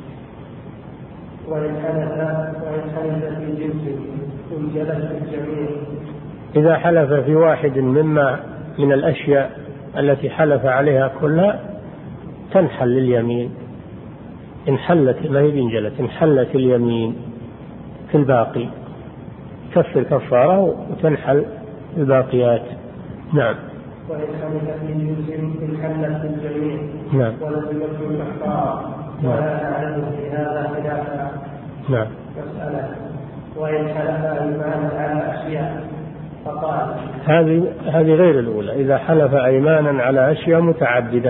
وإن حلف وإن حلف في جنس انجلت الجميع. إذا حلف في واحد مما من الأشياء التي حلف عليها كلها تنحل اليمين، انحلت، ما هي بانجلت، انحلت اليمين في الباقي، كفر كفارة وتنحل الباقيات. نعم. وإن حلف في جنس انحلت الجميع. نعم. ولم يكن كفارة ولا نعلم في هذا خلافا. نعم. مسألة: وإن حلف أيمانا على أشياء فقال. هذه هذه غير الأولى. إذا حلف أيمانا على أشياء متعددة،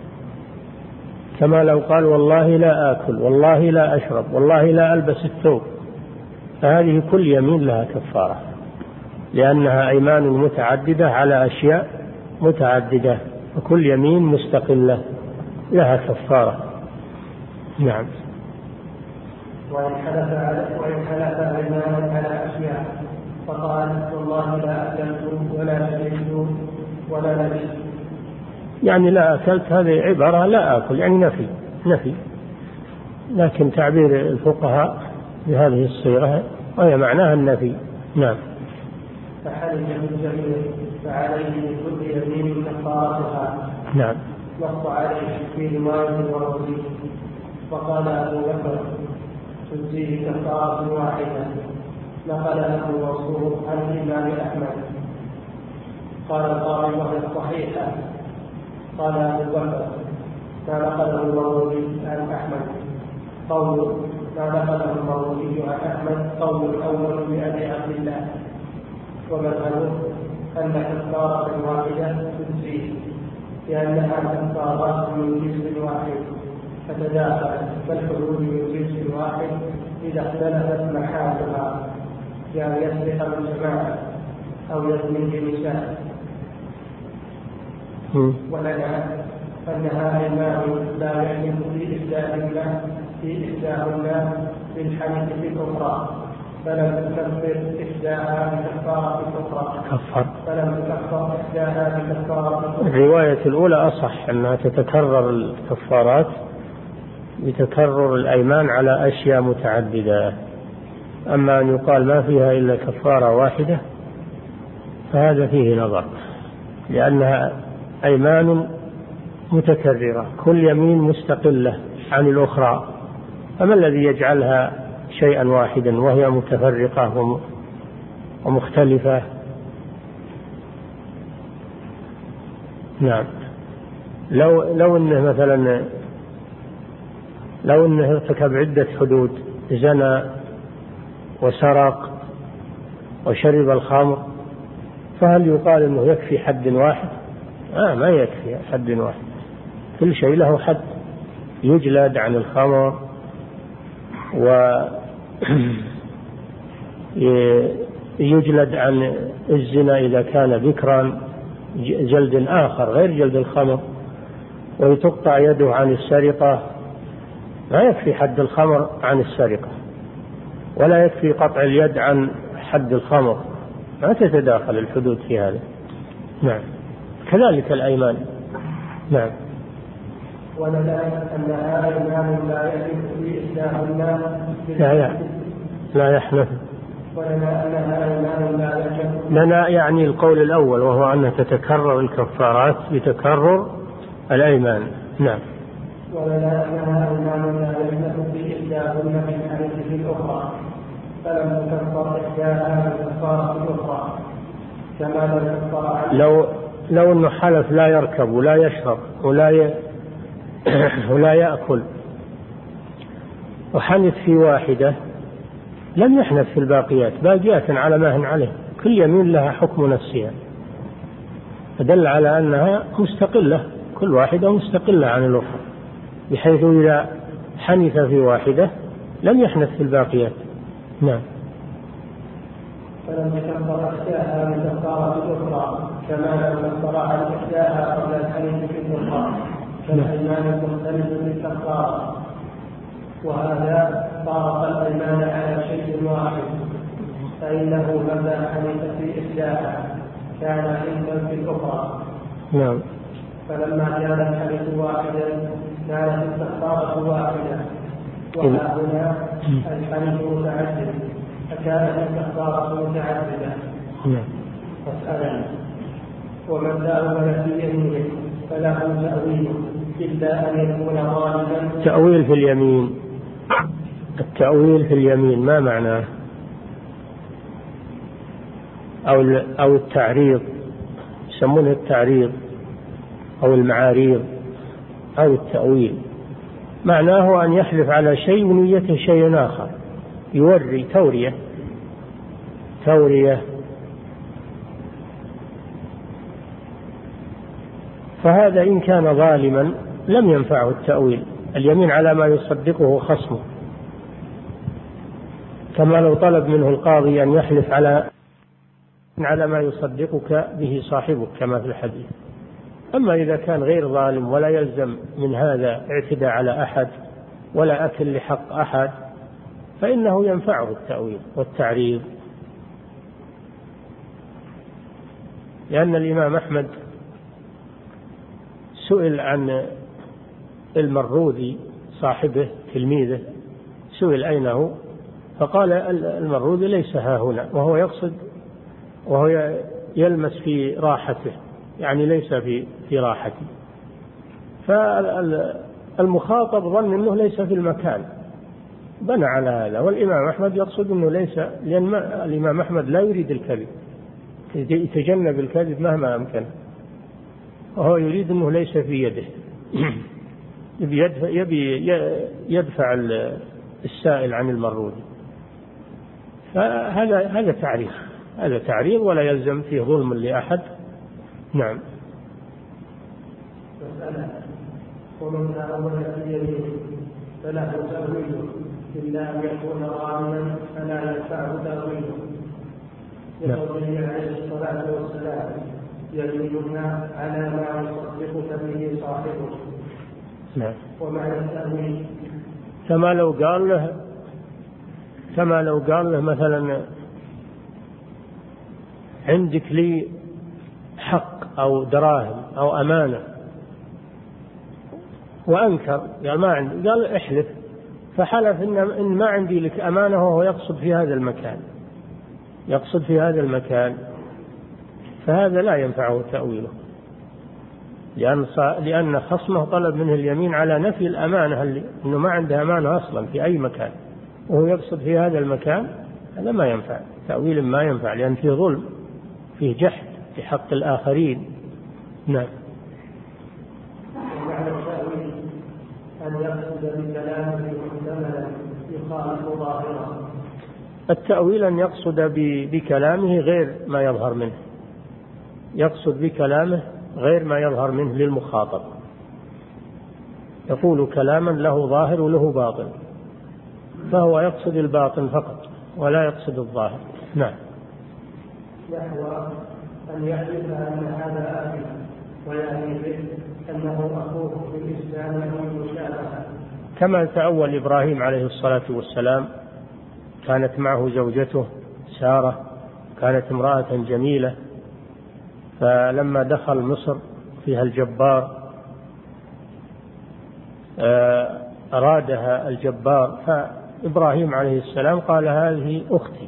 كما لو قال والله لا آكل، والله لا أشرب، والله لا ألبس الثوب، فهذه كل يمين لها كفارة، لأنها أيمان متعددة على أشياء متعددة، وكل يمين مستقلة لها كفارة. نعم. وإن حلف وإن حلف أيمانا على أشياء فقال والله لا أكلت ولا شربت ولا لبست. يعني لا أكلت هذه عبارة لا أكل، يعني نفي نفي لكن تعبير الفقهاء بهذه الصيغة وهي معناها النفي. نعم. فحلف الجميع فعليه كل يمين كفارتها. نعم. نص عليه في رواية الوردي. وقال أبو بكر تجزيه كفارة واحدة، نقله منصور عن الإمام أحمد. قال القاضي وهي الصحيحة. قال أبو بكر ما نقله الوردي عن أحمد قول ما نقله الوردي عن أحمد قول الأول بأبي عبد الله، ومذهبه أن كفارة واحدة تجزيه لأنها كفارات من جنس واحد فتداخل، فالحدود من جنس واحد إذا اختلفت محالها، يعني يسرق بالجماعة أو يزني بنساء. ولنا أنها أيمان لا يحلف في إحداهن في إحداهن بالحلف في الأخرى، فلم تكفر إحداها بكفارة الأخرى. كفر. فلم تكفر إحداها بكفارة الأخرى. الرواية الأولى أصح، أنها تتكرر الكفارات بتكرر الأيمان على أشياء متعددة. أما أن يقال ما فيها إلا كفارة واحدة فهذا فيه نظر، لأنها أيمان متكررة، كل يمين مستقلة عن الأخرى، فما الذي يجعلها شيئا واحدا وهي متفرقة ومختلفة؟ نعم. لو لو انه مثلا لو انه ارتكب عدة حدود، زنى وسرق وشرب الخمر، فهل يقال انه يكفي حد واحد؟ آه ما يكفي حد واحد، كل شيء له حد. يجلد عن الخمر ويجلد عن الزنا إذا كان ذكرا جلد آخر غير جلد الخمر، ويتقطع يده عن السرقة. ما يكفي حد الخمر عن السرقة، ولا يكفي قطع اليد عن حد الخمر، ما تتداخل الحدود في هذا. نعم. كذلك الأيمان. نعم. ولنا أنها أيمان لا يحلف في إحداهن لا لا يحلف ولنا أنها أيمان لا يحلف لنا يعني القول الأول، وهو أن تتكرر الكفارات بتكرر الأيمان. نعم. ولنا أنها أيمان لا يحلف في إحداهن من حديث في الأخرى فلم تكفر إحداها بالكفارة الأخرى كما لم تكفر لو لو أنه حلف لا يركب ولا يشرب ولا ي... ولا يأكل وحنث في واحدة لم يحنث في الباقيات، باقيات على ما هن عليه، كل يمين لها حكم نفسها، فدل على أنها مستقلة، كل واحدة مستقلة عن الأخرى، بحيث إذا حنث في واحدة لم يحنث في الباقيات. نعم. فلم تكفر إحداها بالكفارة الأخرى كما لم تكفر عن إحداها قبل الحنث في الأخرى كالأيمان المختلفة بالكفارة، وهذا طارق الأيمان على شيء واحد، فإنه متى حنث في إحداها كان حنثا في الأخرى. نعم. فلما كان الحنث واحدا كانت الكفارة واحدة، وها هنا الحنث متعدد فكانت الكفارة متعددة. نعم. مسألة ومن تأول في يمينه فله تأويل إلا أن يكون ظالما. تأويل في اليمين، التأويل في اليمين ما معناه؟ أو أو التعريض، يسمونه التعريض أو المعاريض أو التأويل، معناه أن يحلف على شيء ونيته شيء آخر، يوري تورية تورية فهذا إن كان ظالما لم ينفعه التأويل، اليمين على ما يصدقه خصمه، كما لو طلب منه القاضي أن يحلف على على ما يصدقك به صاحبك كما في الحديث. أما إذا كان غير ظالم ولا يلزم من هذا اعتداء على أحد ولا أكل لحق أحد فإنه ينفعه التأويل والتعريض. لأن الإمام أحمد سئل عن المروذي صاحبه تلميذه، سئل أين هو، فقال المروذي ليس ها هنا، وهو يقصد وهو يلمس في راحته، يعني ليس في في راحته، فالمخاطب ظن أنه ليس في المكان، بنى على هذا. والإمام أحمد يقصد أنه ليس، لأن الإمام أحمد لا يريد الكذب، يتجنب الكذب مهما أمكن، وهو يريد أنه ليس في يده، يبي يدفع, يبي يدفع السائل عن المروذ. فهذا هذا تعريض، هذا تعريض ولا يلزم فيه ظلم لأحد. نعم. ومن تأول في يمينه فله تأويله إلا أن يكون ظالما فلا ينفعه تأويله، لقوله عليه الصلاة والسلام يميننا على ما يصدقك به صاحبه. نعم. ومعنى التأويل كما لو قال له كما لو قال له مثلا عندك لي حق أو دراهم أو أمانة، وأنكر، قال ما عندي، قال احلف، فحلف إن, إن ما عندي لك أمانة، وهو يقصد في هذا المكان، يقصد في هذا المكان، فهذا لا ينفعه تأويله، لأن لأن خصمه طلب منه اليمين على نفي الأمانة، اللي إنه ما عنده أمانة أصلا في أي مكان، وهو يقصد في هذا المكان، هذا ما ينفع تأويل، ما ينفع، لأن فيه ظلم، فيه جحد في حق الآخرين. نعم. ومعنى التأويل أن يقصد بكلامه محتملا يخالف ظاهره. التأويل أن يقصد بكلامه غير ما يظهر منه، يقصد بكلامه غير ما يظهر منه للمخاطب، يقول كلاما له ظاهر وله باطن، فهو يقصد الباطن فقط ولا يقصد الظاهر. نعم. نحو أن يحلف أن هذا أخي ويعني به أنه أخوه في الإسلام والمشابهة، كما تأول إبراهيم عليه الصلاة والسلام، كانت معه زوجته سارة، كانت امرأة جميلة، فلما دخل مصر فيها الجبار أرادها الجبار، فإبراهيم عليه السلام قال هذه أختي،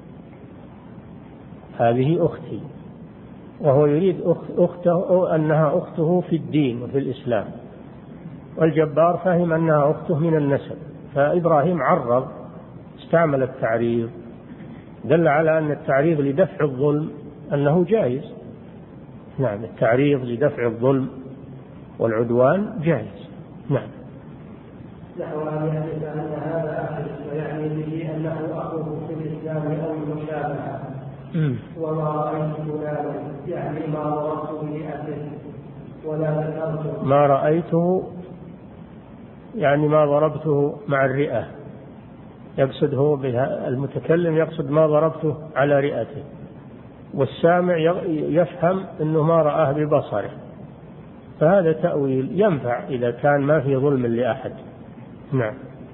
هذه أختي، وهو يريد أخته أنها أخته في الدين وفي الإسلام، والجبار فهم أنها أخته من النسب، فإبراهيم عرض، استعمل التعريض، دل على أن التعريض لدفع الظلم أنه جائز. نعم، التعريض لدفع الظلم والعدوان جائز. نعم. نحو أن يحدث أن هذا أخي ويعني به أنه أخوه في الإسلام أو المشابهة، وما رأيت فلانا يعني ما ضربته لأخيه ولا ذكرته، ما رأيته يعني ما ضربته مع الرئة، يقصد هو بها المتكلم يقصد ما ضربته على رئته، والسامع يفهم أنه ما رآه ببصره، فهذا تأويل ينفع إذا كان ما في ظلم لأحد. نعم.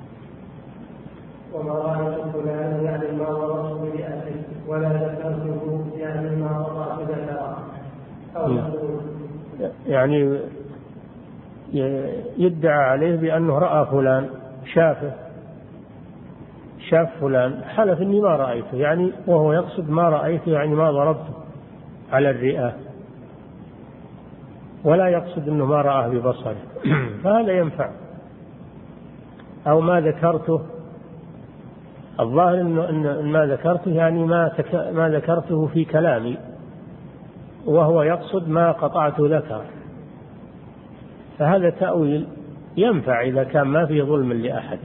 وما رأيت فلانا يعني ما ضربته لأخيه ولا ذكرته يعني ما وضعت ذكره، أو يقول يعني يدعى عليه بأنه رأى فلان، شافه، شاف فلان، حلف إني ما رأيته، يعني وهو يقصد ما رأيته يعني ما ضربته على الرئة، ولا يقصد أنه ما رآه ببصره، فهذا ينفع. أو ما ذكرته، الظاهر إنه إن ما ذكرته يعني ما تك... ما ذكرته في كلامي، وهو يقصد ما قطعت ذكر، فهذا تأويل ينفع إذا كان ما في ظلم لأحد،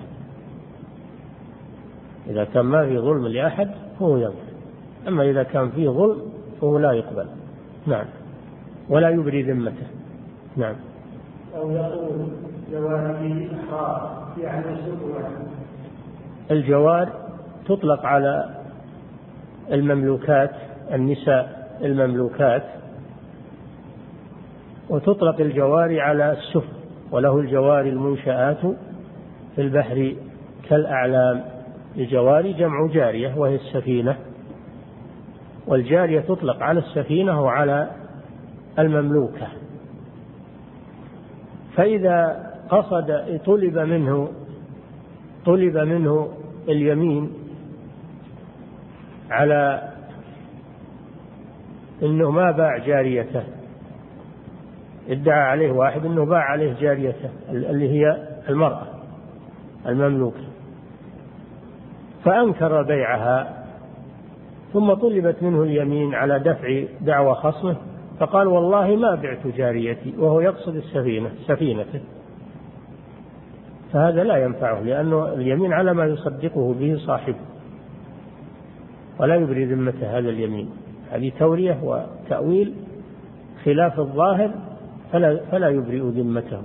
إذا كان ما في ظلم لأحد هو ينفع، أما إذا كان فيه ظلم فهو لا يقبل. نعم، ولا يبري ذمته. نعم. أو يقول جواري أحرار يعني سكوة. الجوار تطلق على المملوكات، النساء المملوكات، وتطلق الجواري على السفن، وله الجواري المنشآت في البحر كالأعلام. الجواري جمع جارية وهي السفينة، والجارية تطلق على السفينة وعلى المملوكة. فإذا قصد طلب منه طلب منه اليمين على إنه ما باع جاريته، ادعى عليه واحد إنه باع عليه جاريته اللي هي المرأة المملوكة، فأنكر بيعها، ثم طلبت منه اليمين على دفع دعوى خصمه، فقال والله ما بعت جاريتي، وهو يقصد السفينة سفينته، فهذا لا ينفعه، لأنه اليمين على ما يصدقه به صاحبه، ولا يبري ذمته هذا اليمين. هذه تورية وتأويل خلاف الظاهر، فلا, فلا يبرئ ذمته.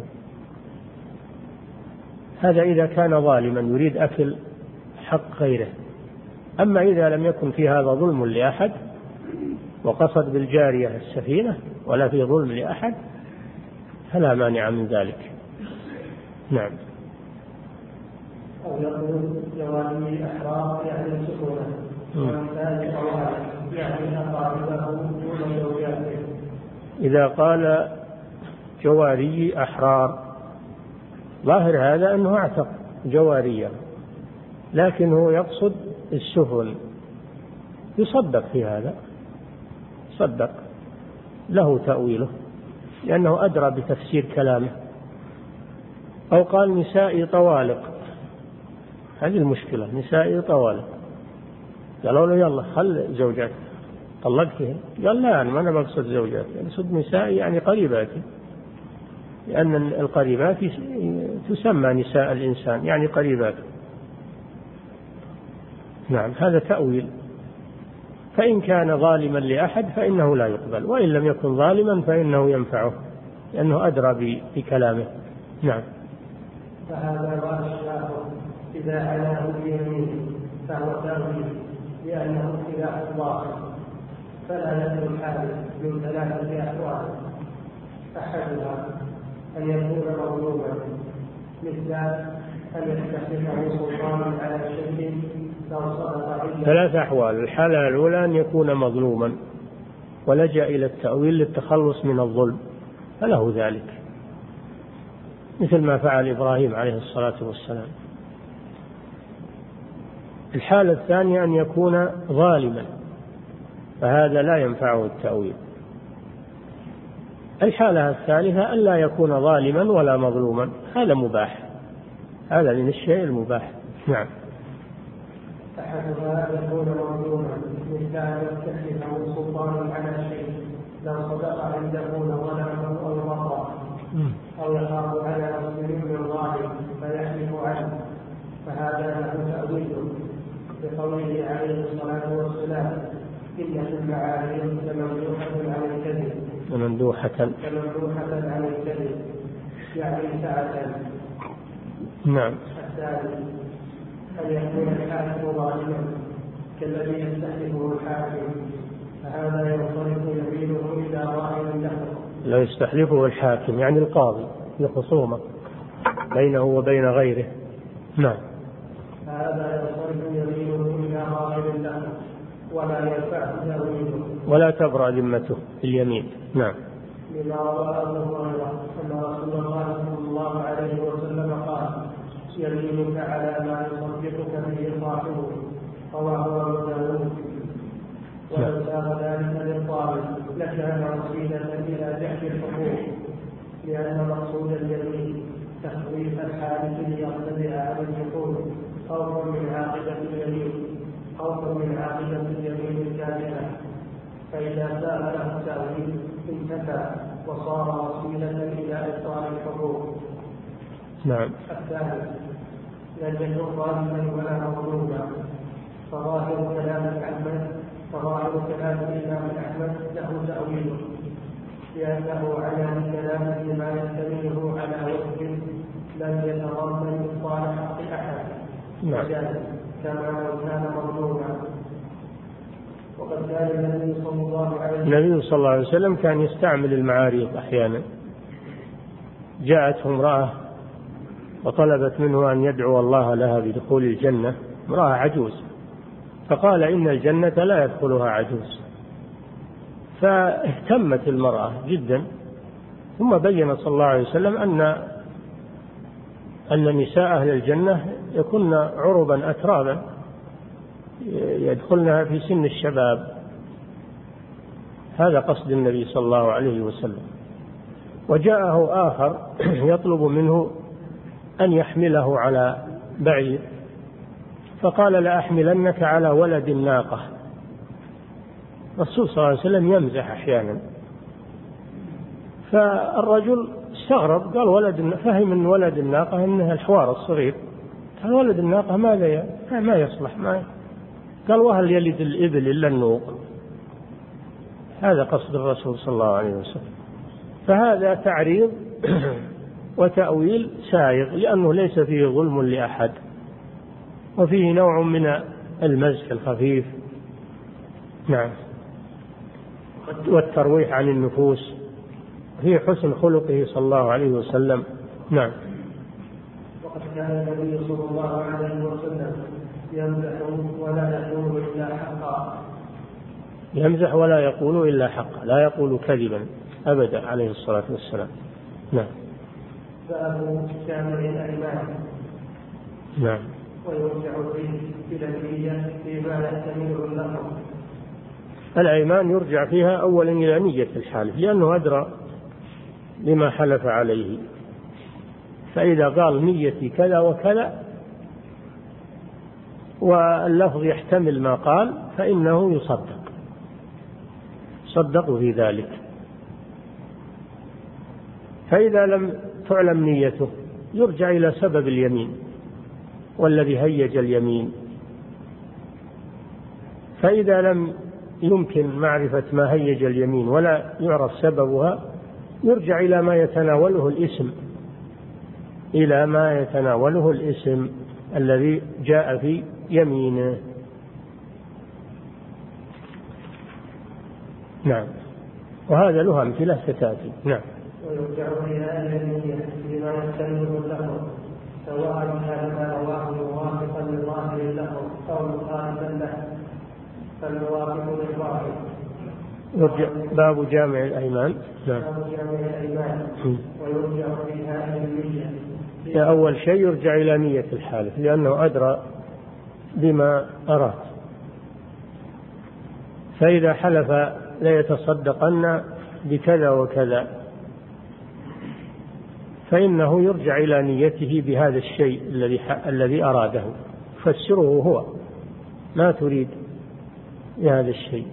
هذا إذا كان ظالما يريد أكل حق غيره. أما إذا لم يكن في هذا ظلم لأحد وقصد بالجارية السفينة ولا في ظلم لأحد فلا مانع من ذلك. نعم. أو يقول جواري أحرار يعني سكونة، ومثال يعني أقاربه دون زوجاته. إذا قال جواري أحرار ظاهر هذا أنه اعتق جوارية، لكن هو يقصد السفن، يصدق في هذا، صدق له تأويله لأنه أدرى بتفسير كلامه. أو قال نسائي طوالق، هذه المشكلة، نسائي طوالق، قالوا له يلا خل زوجاتك طلقتهم، قال لا أنا ما بقصد زوجاتي، أقصد نسائي يعني قريباتي، لأن القريبات تسمى نساء الإنسان يعني قريباته. نعم، هذا تأويل. فإن كان ظالما لأحد فإنه لا يقبل، وإن لم يكن ظالما فإنه ينفعه لأنه أدرى بكلامه. نعم. فهذا وأشباهه إذا علاه بيمينه فهو تأويل لأنه خلاف الظاهر، فلا يدل الحادث من ثلاثة أحوال: أحدها أن يكون مظلوما، مثل أن يستحقه سلطان على شيء لو صدق. ثلاث أحوال: الحالة الأولى أن يكون مظلوما ولجأ إلى التأويل للتخلص من الظلم، فله ذلك. مثل ما فعل إبراهيم عليه الصلاة والسلام. الحالة الثانية أن يكون ظالما، فهذا لا ينفعه التأويل. الحالة الثالثة أن لا يكون ظالما ولا مظلوما، هذا مباح، هذا من الشيء المباح. نعم. أحدها أن يكون مظلوما، مثل أن يستحلفه سلطان على شيء لو صدق عنده لظلمه أو بطأ، أو يخاف على مسلم من ظالم فيحلف عنه، فهذا له تأويل بقوله عليه الصلاة والسلام: إن في المعارف لممدوحة على الكذب ممدوحة لممدوحة على الكذب، يعني ساعة. نعم. الثالث أن يكون الحاكم ظالما كالذي يستحلفه الحاكم، فهذا ينصرف يمينه إلى ظاهر له. لا يستحلفه الحاكم يعني القاضي في خصومة بينه وبين غيره. نعم. هذا ينصرف يمينه إلى ظاهر له ولا ينفعه تأويله ولا تبرأ ذمته اليمين. نعم. لما روى أبو هريرة أن رسول الله صلى الله عليه وسلم قال: يمينك على ما يصدقك به صاحبه، رواه أبو داود. ولو سار ذلك للطالب لكان وسيلة إلى جحد الحقوق، لأن مقصود اليمين تخويف الحادث ليقتدر على الحقوق خوفا من عاقبة اليمين خوفا من عاقبة اليمين الكاذبة، فإذا سار له التأويل انتفى وصار وسيلة إلى إبطال الحقوق. نعم. الثالث لن يكون ظالما ولا مظلوما، فظاهر كلام أحمد فظاهر كلام الإمام أحمد له تأويله، لأنه على كلامه ما يحتمله على وجه لم يتضمن إبطال حق أحد، وذلك كما لو كان مظلوما. وقد كان النبي صلى الله عليه وسلم النبي صلى الله عليه وسلم كان يستعمل المعاريض أحيانا. جاءته امرأة وطلبت منه أن يدعو الله لها بدخول الجنة، امرأة عجوز، فقال: إن الجنة لا يدخلها عجوز. فاهتمت المرأة جدا، ثم بين صلى الله عليه وسلم أن أن نساء أهل الجنة يكن عربا أترابا يدخلنها في سن الشباب. هذا قصد النبي صلى الله عليه وسلم. وجاءه آخر يطلب منه أن يحمله على بعير، فقال: لأحملنك على ولد الناقة. الرسول صلى الله عليه وسلم يمزح أحيانا، فالرجل استغرب، قال: ولد، فهم من ولد الناقة إنها الحوار الصغير. قال: ولد الناقة ماذا ما يصلح ما قال: وهل يلد الإبل إلا النوق؟ هذا قصد الرسول صلى الله عليه وسلم. فهذا تعريض وتأويل سائغ، لأنه ليس فيه ظلم لأحد، وفيه نوع من المزح الخفيف. نعم. والترويح عن النفوس، فيه حسن خلقه صلى الله عليه وسلم. نعم. وقد كان النبي صلى الله عليه وسلم يمزح ولا يقول إلا حقا يمزح ولا يقول إلا حقا، لا يقول كذبا أبدا عليه الصلاة والسلام. نعم. باب كامل الأيمان. نعم. ويرجع فيه إلى النية فيما يحتمله اللفظ. الأيمان يرجع فيها أولا إلى نية الحالف، لأنه أدرى بما حلف عليه. فإذا قال نيتي كذا وكذا واللفظ يحتمل ما قال فإنه يصدق صدق في ذلك. فإذا لم تعلم نيته يرجع إلى سبب اليمين والذي هيج اليمين. فإذا لم يمكن معرفة ما هيج اليمين ولا يعرف سببها يرجع إلى ما يتناوله الاسم إلى ما يتناوله الاسم الذي جاء في يمينه. نعم. وهذا له أمثلة ستأتي. نعم. ويرجع إلى النية بما يحتمله اللفظ، سواء كان ما رواه موافقا لظاهر اللفظ أو مخالفا له، فالموافق للظاهر باب جامع الأيمان. نعم. باب جامع الأيمان ويرجع فيها إلى النية. أول شيء يرجع إلى نية الحالف لأنه أدرى بما أراد. فإذا حلف لا يتصدقن بكذا وكذا فإنه يرجع إلى نيته بهذا الشيء الذي الذي أراده، فسره هو ما تريد بهذا الشيء،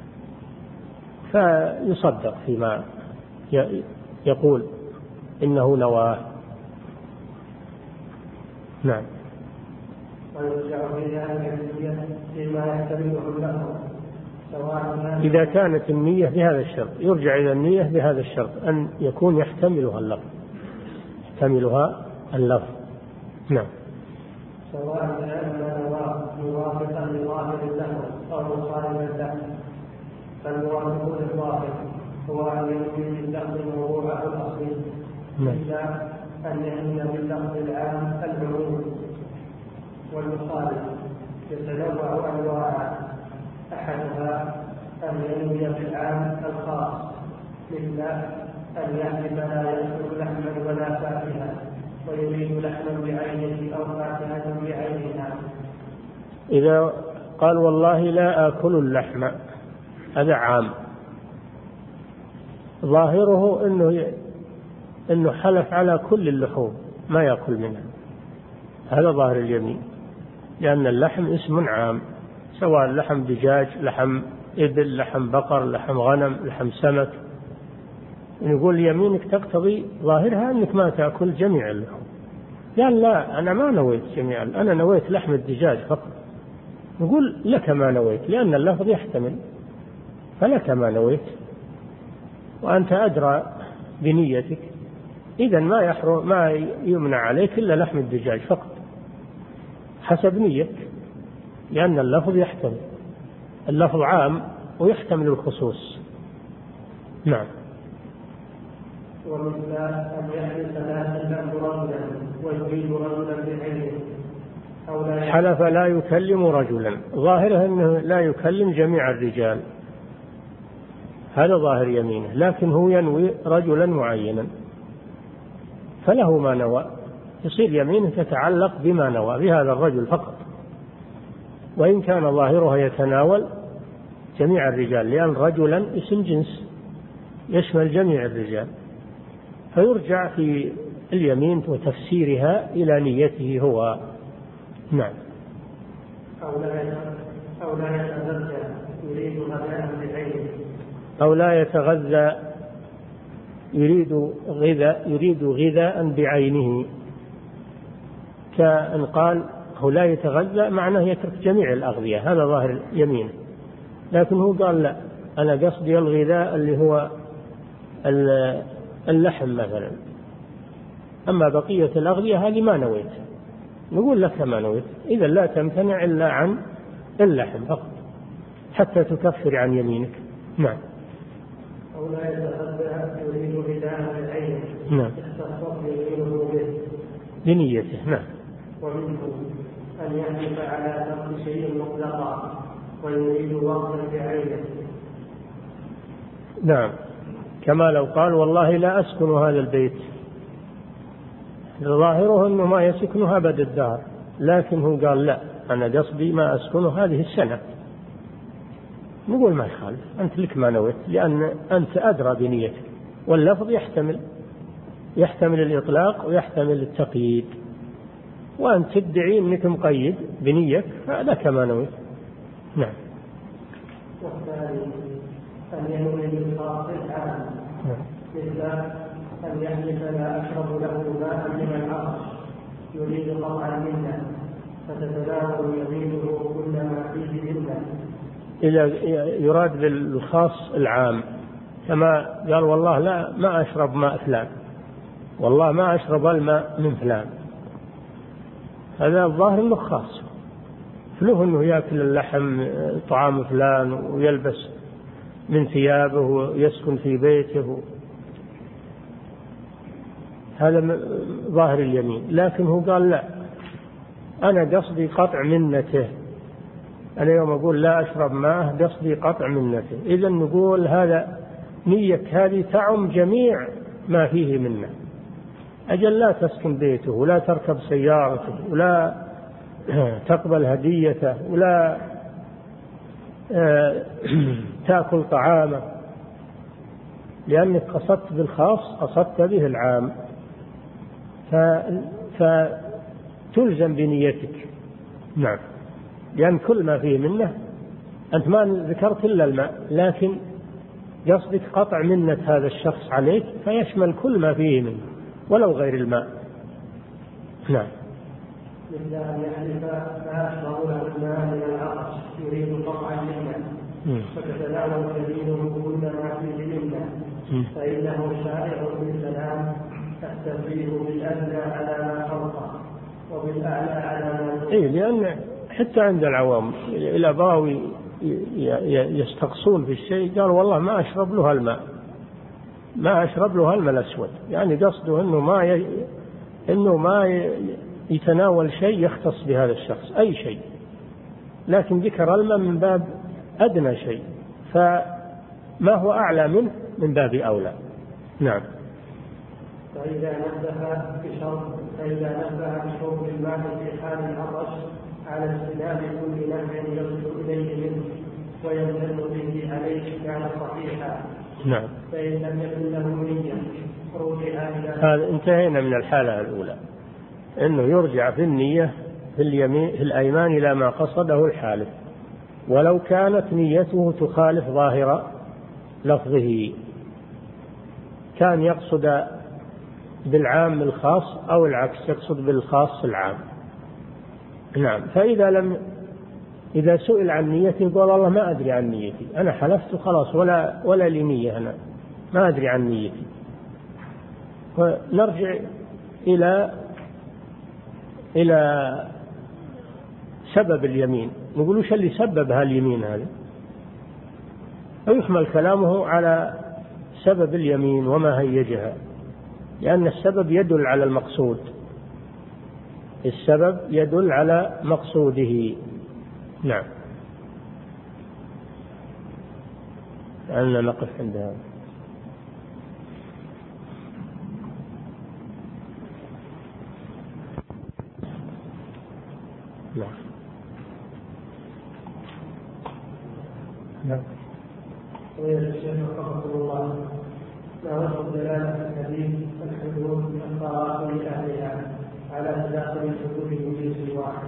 فيصدق فيما يقول إنه نواه. نعم. ويرجع فيها إلى النية فيما يحتمله له. إذا كانت النية بهذا الشرط يرجع إلى النية بهذا الشرط أن يكون يحتملها اللفظ يحتملها اللفظ. نعم. سواء كان موافقا لظاهر اللفظ أو مخالفا له، فالموافق للظاهر هو أن ينوي باللفظ موضوعه الأصلي، إلا أن ينوي باللفظ العام العموم، والمخالف يتنوع أنواعا، أحدها أن ينوي بالعام الخاص، مثل أن يحلف لا يأكل لحما ولا فاكهة ويريد لحما بعينه أو فاكهة بعينها. إذا قال والله لا آكل اللحم هذا عام، ظاهره إنه إنه حلف على كل اللحوم ما يأكل منها، هذا ظاهر اليمين، لأن اللحم اسم عام، سواء لحم دجاج، لحم إبل، لحم بقر، لحم غنم، لحم سمك. نقول يمينك تقتضي ظاهرها أنك ما تأكل جميع اللحوم. قال لا أنا ما نويت جميع، أنا نويت لحم الدجاج فقط. نقول لك ما نويت، لأن اللفظ يحتمل، فلك ما نويت وأنت أدرى بنيتك، إذا ما يحرم ما يمنع عليك إلا لحم الدجاج فقط حسب نيتك، لأن اللفظ يحتمل، اللفظ عام ويحتمل الخصوص. نعم. ومثل أن يحلف لا يكلم رجلا ويريد رجلا بعينه، أو لا حلف لا يكلم رجلا، ظاهره أنه لا يكلم جميع الرجال، هذا ظاهر يمينه، لكن هو ينوي رجلا معينا فله ما نوى، يصير يمينه تتعلق بما نوى بهذا الرجل فقط، وإن كان ظاهرها يتناول جميع الرجال، لأن رجلا اسم جنس يشمل جميع الرجال، فيرجع في اليمين وتفسيرها إلى نيته هو. نعم. أو لا أو لا يتغذى يريد غذاء بعينه، أو لا يتغذى يريد غذاء يريد غذاء بعينه، كأن قال هو لا يتغذى معناه يترك جميع الأغذية، هذا ظاهر يمينه، لكن هو قال لا أنا قصدي الغذاء اللي هو اللحم مثلا، أما بقية الأغذية هذه ما نويت. نقول لك ما نويت، إذا لا تمتنع إلا عن اللحم فقط حتى تكفر عن يمينك. نعم. أو لا يتغذى يريد غذاء العين، نعم، يختص يمينه به بنيته. نعم. ومنه أن يحلف على ترك شيء مطلقا ويريد وقتا بعينه. نعم، كما لو قال والله لا أسكن هذا البيت، ظاهره أنه ما يسكنه أبد الدهر، لكن هو قال لا أنا قصدي ما أسكنه هذه السنة. نقول ما يخالف، أنت لك ما نويت، لأن أنت أدرى بنيتك، واللفظ يحتمل يحتمل الإطلاق ويحتمل التقييد، وأنت تدعي أنك مقيد بنيتك فلك ما نويت. نعم. والثاني أن ينوي بالخاص العام، مثل أن يحلف لا أشرب له ماء من العصر يريد قطعا منه فتتناول يمينه كل ما فيه منه. إذا يراد بالخاص العام، كما قال والله لا ما أشرب ماء فلان، والله ما أشرب الماء من فلان، هذا الظاهر أنه خاص، فله أنه يأكل اللحم طعام فلان ويلبس من ثيابه ويسكن في بيته، هذا ظاهر اليمين، لكن هو قال لا أنا قصدي قطع منته أنا يوم أقول لا أشرب ماء قصدي قطع منته، إذا نقول هذا نية هذه تعم جميع ما فيه منه. أجل لا تسكن بيته ولا تركب سيارته ولا تقبل هديته ولا تأكل طعامه، لأنك قصدت بالخاص قصدت به العام، فتلزم بنيتك. نعم، لأن كل ما فيه منه أنت ما ذكرت إلا الماء، لكن قصدك قطع منة هذا الشخص عليك فيشمل كل ما فيه منه ولو غير الماء. نعم. مثل أن يحلف ما أشرب له الماء من العطش يريد قطع المنة فتتناول يمينه كل ما فيه منه، فإنه شائع بالسلام التنبيه بالأدنى على ما فوقه وبالأعلى على ما فوقه. إيه، لأن حتى عند العوام الأباوي يستقصون في الشيء، قال والله ما أشرب له الماء، ما أشرب له الماء الأسود، يعني قصده إنه ما ي... إنه ما يتناول شيء يختص بهذا الشخص أي شيء، لكن ذكر الماء من باب أدنى شيء، فما هو أعلى منه من باب أولى. نعم. فإذا نبه بشرب فإذا نبه بشرب الماء في حال العطش على اجتناب كل نفع يصل إليه منه ويمتن به عليه كان صحيحا. نعم. فإن لم يكن له نية رجع إلى هذا. انتهينا من الحالة الأولى، إنه يرجع في النية في اليمين في الأيمان إلى ما قصده الحالف، ولو كانت نيته تخالف ظاهر لفظه، كان يقصد بالعام الخاص أو العكس، يقصد بالخاص العام. نعم. فإذا لم إذا سئل عن نيتي قال الله ما أدري عن نيتي، أنا حلفت خلاص ولا ولا لي نية، أنا ما أدري عن نيتي، ونرجع إلى إلى سبب اليمين، نقول وش اللي سبب هاليمين هذه، ويحمل كلامه على سبب اليمين وما هيجها، لأن السبب يدل على المقصود، السبب يدل على مقصوده. نعم. لعلنا نقف عند هذا. نعم. نعم. ويا الشيخ رحمه الله، ما وجه دلالة الحديث الحدود كفارات لأهلها على تداخل الحدود من جنس واحد؟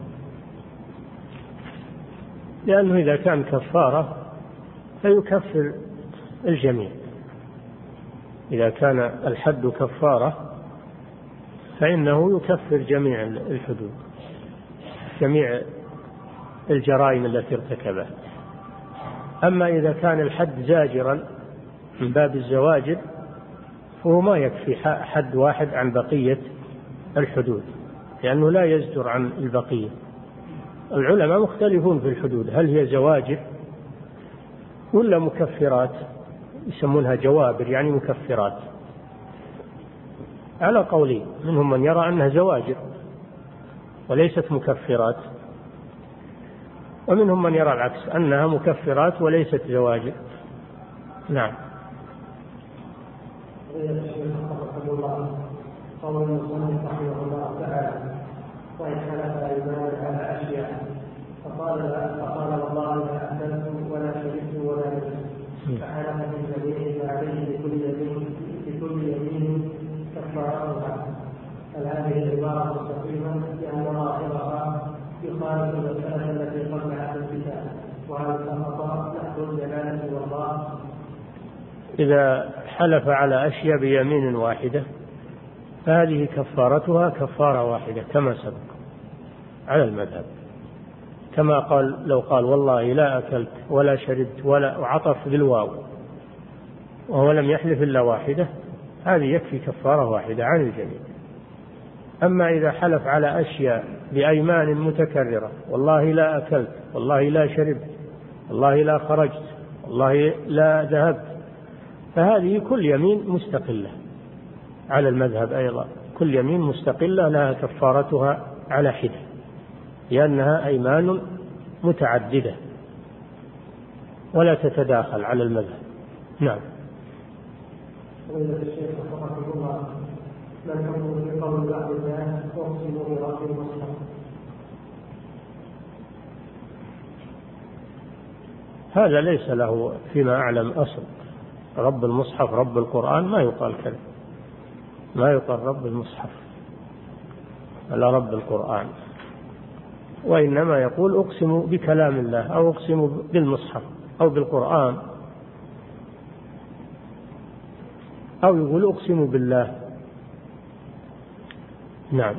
لأنه إذا كان كفارة فيكفر الجميع، إذا كان الحد كفارة فإنه يكفر جميع الحدود، جميع الجرائم التي ارتكبها. أما إذا كان الحد زاجرا من باب الزواجر فهو ما يكفي حد واحد عن بقية الحدود، لأنه لا يزجر عن البقية. العلماء مختلفون في الحدود، هل هي زواجر ولا مكفرات، يسمونها جوابر يعني مكفرات، على قولين، منهم من يرى أنها زواجر وليست مكفرات، ومنهم من يرى العكس أنها مكفرات وليست زواجر. نعم. قول المصنف رحمه الله تعالى: وإن حلف أيمان على أشياء فقال فقال والله لا أكلت ولا شربت ولا نجست، فحلف بالجميع فعليه لكل يمين لكل يمين كفارتها. هل هذه العبارة مستقيمة لأن ظاهرها يخالف المسألة التي قبلها في الكتاب؟ وهل سقط نحو الجلالة والله؟ إذا حلف على أشياء بيمين واحدة فهذه كفارتها كفارة واحدة كما سبق على المذهب، كما قال لو قال والله لا أكلت ولا شربت ولا وعطف بالواو وهو لم يحلف إلا واحدة، هذه يكفي كفارة واحدة عن الجميع. أما إذا حلف على أشياء بأيمان متكررة، والله لا أكلت، والله لا شربت، والله لا خرجت، والله لا ذهبت، فهذه كل يمين مستقلة على المذهب أيضا، كل يمين مستقلة لها كفارتها على حدة، لأنها أيمان متعددة ولا تتداخل على المذهب. نعم. فضيلة الشيخ وفقكم الله، ما الحكم في قول بعض الناس أقسم برب المصحف؟ هذا ليس له فيما أعلم أصل. رب المصحف رب القرآن ما يقال كذا، ما يقال رب المصحف ولا رب القرآن، وإنما يقول أقسم بكلام الله أو أقسم بالمصحف أو بالقرآن، أو يقول أقسم بالله. نعم.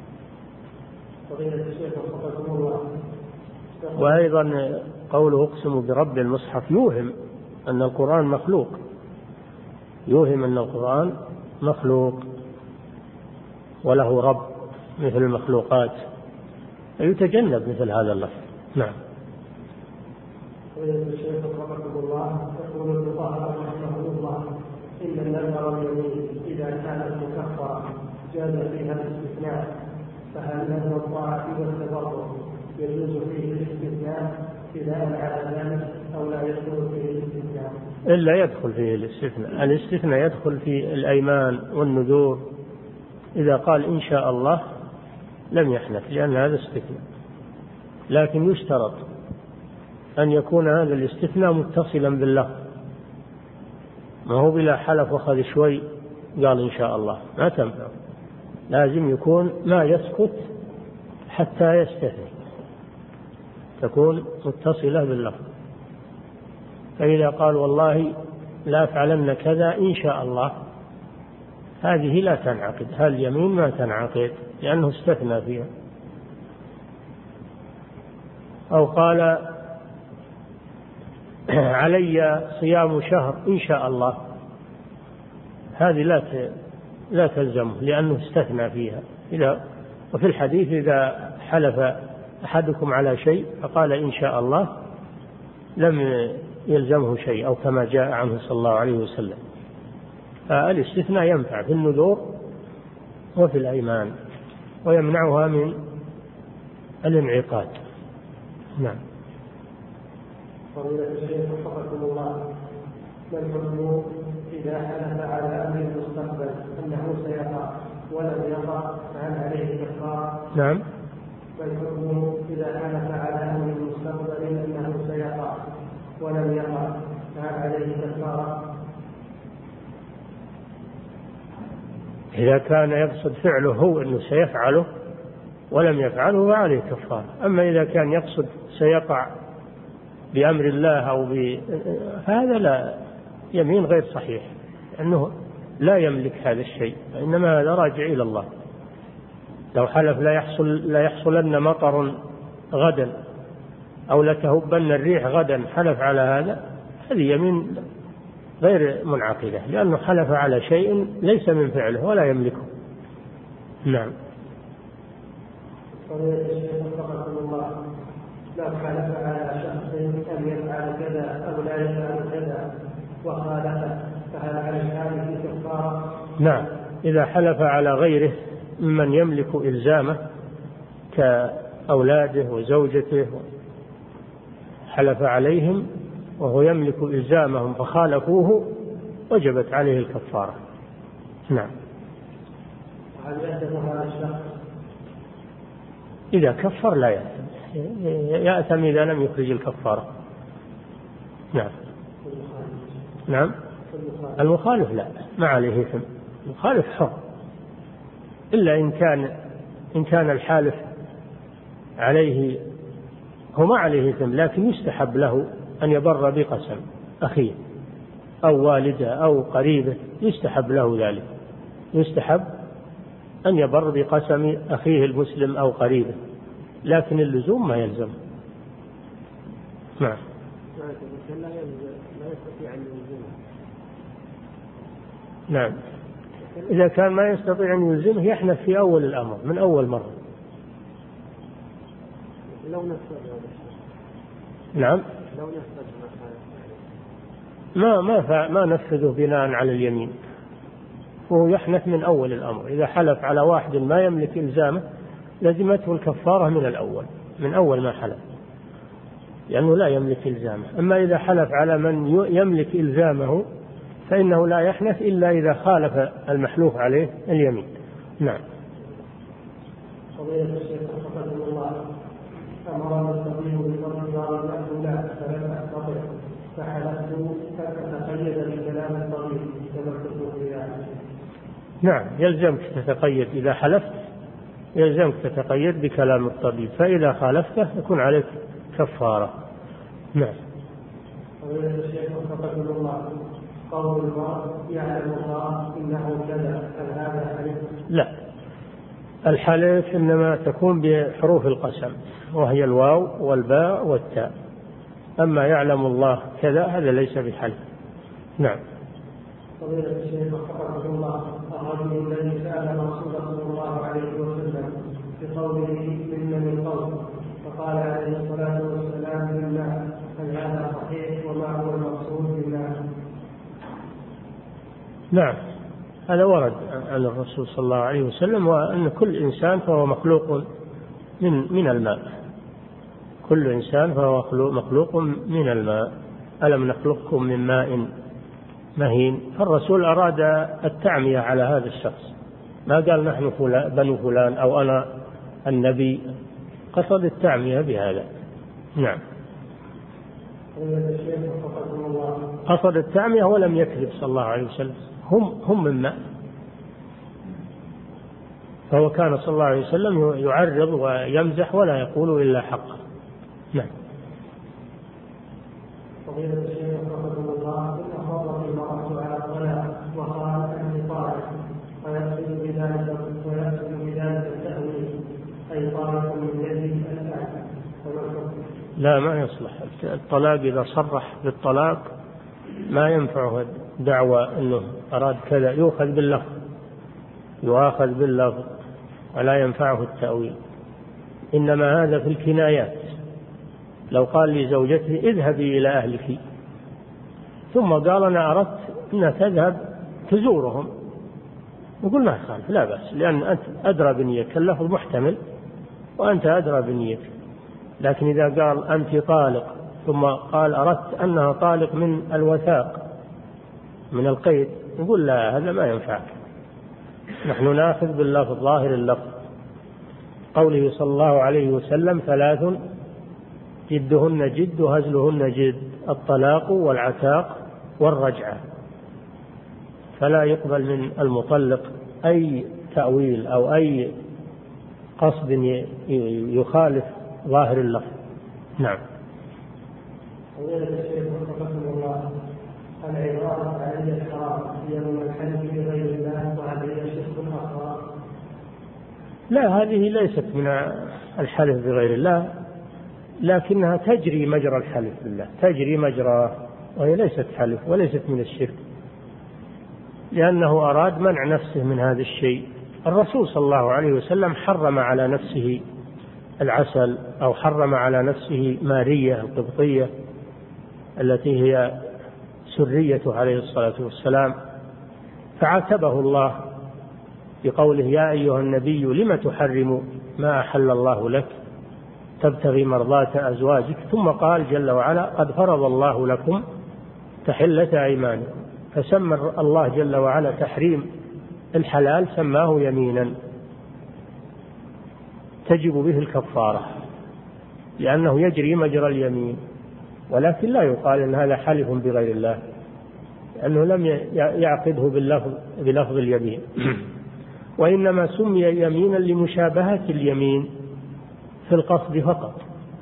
وأيضا قوله أقسم برب المصحف يوهم أن القرآن مخلوق، يوهم أن القرآن مخلوق وله رب مثل المخلوقات، يتجنب مثل هذا اللفظ. نعم. فضيلة الشيخ وفقكم الله، يقول الفقهاء رحمه الله إن النذر اليمين إذا كانت مكفرة جاز فيها الاستثناء، فهل نذر الطاعة والتبرع يجوز فيه الاستثناء بناء على ذلك أو لا يدخل فيه الاستثناء؟ إلا يدخل فيه الاستثناء. الاستثناء يدخل في الأيمان والنذور، إذا قال إن شاء الله لم يحنث لأن هذا استثناء، لكن يشترط أن يكون هذا الاستثناء متصلا بالله، ما هو بلا حلف وخذ شوي قال إن شاء الله، ما تنفع، لازم يكون ما يسكت حتى يستثني، تكون متصلة بالله. فإذا قال والله لا أفعلن كذا إن شاء الله، هذه لا تنعقد، هذه اليمين ما تنعقد لأنه استثنى فيها. أو قال علي صيام شهر إن شاء الله، هذه لا لا تلزمه لأنه استثنى فيها. إذا وفي الحديث إذا حلف أحدكم على شيء فقال إن شاء الله لم يلزمه شيء، أو كما جاء عنه صلى الله عليه وسلم. فالاستثناء ينفع في النذور وفي الأيمان ويمنعها من الانعقاد. نعم. فضيلة الشيخ وفقكم الله، ما الحكم إذا حلف على أمر المستقبل أنه سيقع ولم يقع فهل عليه كفارة؟ نعم. ما الحكم إذا حلف على أمر المستقبل أنه سيقع ولم يقع فهل عليه كفارة؟ إذا كان يقصد فعله هو أنه سيفعله ولم يفعله فعليه كفارة. أما إذا كان يقصد سيقع بأمر الله أو ب... هذا لا، يمين غير صحيح، أنه لا يملك هذا الشيء، إنما هذا راجع إلى الله. لو حلف لا يحصل لا يحصلن مطر غدا أو لتهبن الريح غدا، حلف على هذا، هذه يمين غير منعقدة، لأنه حلف على شيء ليس من فعله ولا يملكه. نعم. فضيلة الشيخ وفقكم الله، لو حلف على شخص أن يفعل كذا أو لا يفعل كذا وخالفه فهل على الحالف كفارة؟ نعم. إذا حلف على غيره ممن يملك إلزامه كأولاده وزوجته، حلف عليهم وهو يملك إلزامهم فخالفوه وجبت عليه الكفارة. نعم. وهل يأثم هذا الشخص؟ إذا كفر لا يأثم، يأثم إذا لم يخرج الكفارة. نعم. نعم. المخالف لا، ما عليه إثم، المخالف حر، إلا إن كان إن كان الحالف عليه هو ما عليه إثم، لكن يستحب له أن يبر بقسم أخيه أو والده أو قريبه، يستحب له ذلك، يستحب أن يبر بقسم أخيه المسلم أو قريبه، لكن اللزوم ما يلزم. نعم. نعم. إذا كان ما يستطيع أن يلزمه يحنث في أول الأمر من أول مرة. لو نفذ نعم. لو نفذ ما ما ما نفذه بناء على اليمين، وهو يحنث من أول الأمر. إذا حلف على واحد ما يملك إلزامه لزمته الكفارة من الأول، من أول ما حلف. لأنه لا يملك إلزامه. أما إذا حلف على من يملك إلزامه فإنه لا يحنث إلا إذا خالف المحلوف عليه اليمين. نعم. فضيلة الشيخ وفقكم الله، أمر الطبيب بفضل بعض الأدوية فلم أستطع فحلفت فتتقيد بكلام الطبيب تمسكوا بها. نعم، يلزمك تتقيد إذا حلفت، يلزمك تتقيد بكلام الطبيب، فإذا خالفته يكون عليك كفارة. نعم. فضيلة الشيخ وفقكم الله، قول المرء يعلم الله إنه كذا، هل هذا حلف؟ لا، الحلف إنما تكون بحروف القسم وهي الواو والباء والتاء، أما يعلم الله كذا هذا ليس بحلف. نعم. فضيلة الشيخ وفقكم الله، الرجل الذي سأل الرسول صلى الله عليه وسلم بقوله إن من قول فقال عليه الصلاة والسلام بالله، هل هذا صحيح وما هو المقصود بالله؟ نعم، هذا ورد عن الرسول صلى الله عليه وسلم، وأن كل إنسان فهو مخلوق من من الماء، كل إنسان فهو مخلوق من الماء. ألم نخلقكم من ماء مهين؟ فالرسول أراد التعمية على هذا الشخص، ما قال نحن فلان بنو فلان أو أنا النبي، قصد التعمية بهذا. نعم. قصد التعمية ولم يكذب صلى الله عليه وسلم، هم هم من ماء، فهو كان صلى الله عليه وسلم يعرض ويمزح ولا يقول إلا حقا. نعم. فضيلة الشيخ وفقكم الله، إن أفضل المرأة على الطلاق وقال أني طالق، ويقصد بذلك ويقصد بذلك التأويل أي طالق من يدي الآن، لا، ما يصلح الطلاق. إذا صرح بالطلاق ما ينفعه دعوى أنه أراد كذا، يؤخذ باللفظ، يؤخذ باللفظ ولا ينفعه التأويل. إنما هذا في الكنايات، لو قال لزوجته اذهبي إلى أهلك ثم قال أنا أردت أن تذهب تزورهم، نقول ما يخالف، لا بأس، لأن أنت أدرى بنيتك، اللفظ محتمل وأنت أدرى بنيتك. لكن إذا قال أنت طالق ثم قال أردت أنها طالق من الوثاق من القيد، نقول لا، هذا ما ينفع. نحن نأخذ باللفظ، ظاهر اللفظ، قوله صلى الله عليه وسلم ثلاث جدهن جد وهزلهن جد، الطلاق والعتاق والرجعة. فلا يقبل من المطلق أي تأويل أو أي قصد يخالف ظاهر اللفظ. نعم. العبارة علي الحرام هي من الحلف بغير الله وعلي شرك أخرى؟ لا، هذه ليست من الحلف بغير الله، لكنها تجري مجرى الحلف بالله، تجري مجراه، وهي ليست حلف وليست من الشرك، لأنه أراد منع نفسه من هذا الشيء. الرسول صلى الله عليه وسلم حرم على نفسه العسل، أو حرم على نفسه مارية القبطية التي هي سرية عليه الصلاة والسلام، فعاتبه الله بقوله يا أيها النبي لم تحرم ما أحل الله لك تبتغي مرضاة أزواجك، ثم قال جل وعلا قد فرض الله لكم تحلة أيمانكم، فسمى الله جل وعلا تحريم الحلال سماه يمينا تجب به الكفارة، لأنه يجري مجرى اليمين، ولكن لا يقال إن هذا حلف بغير الله، لأنه لم يعقده باللفظ بلفظ اليمين وإنما سمي يمينا لمشابهة اليمين في القصد فقط.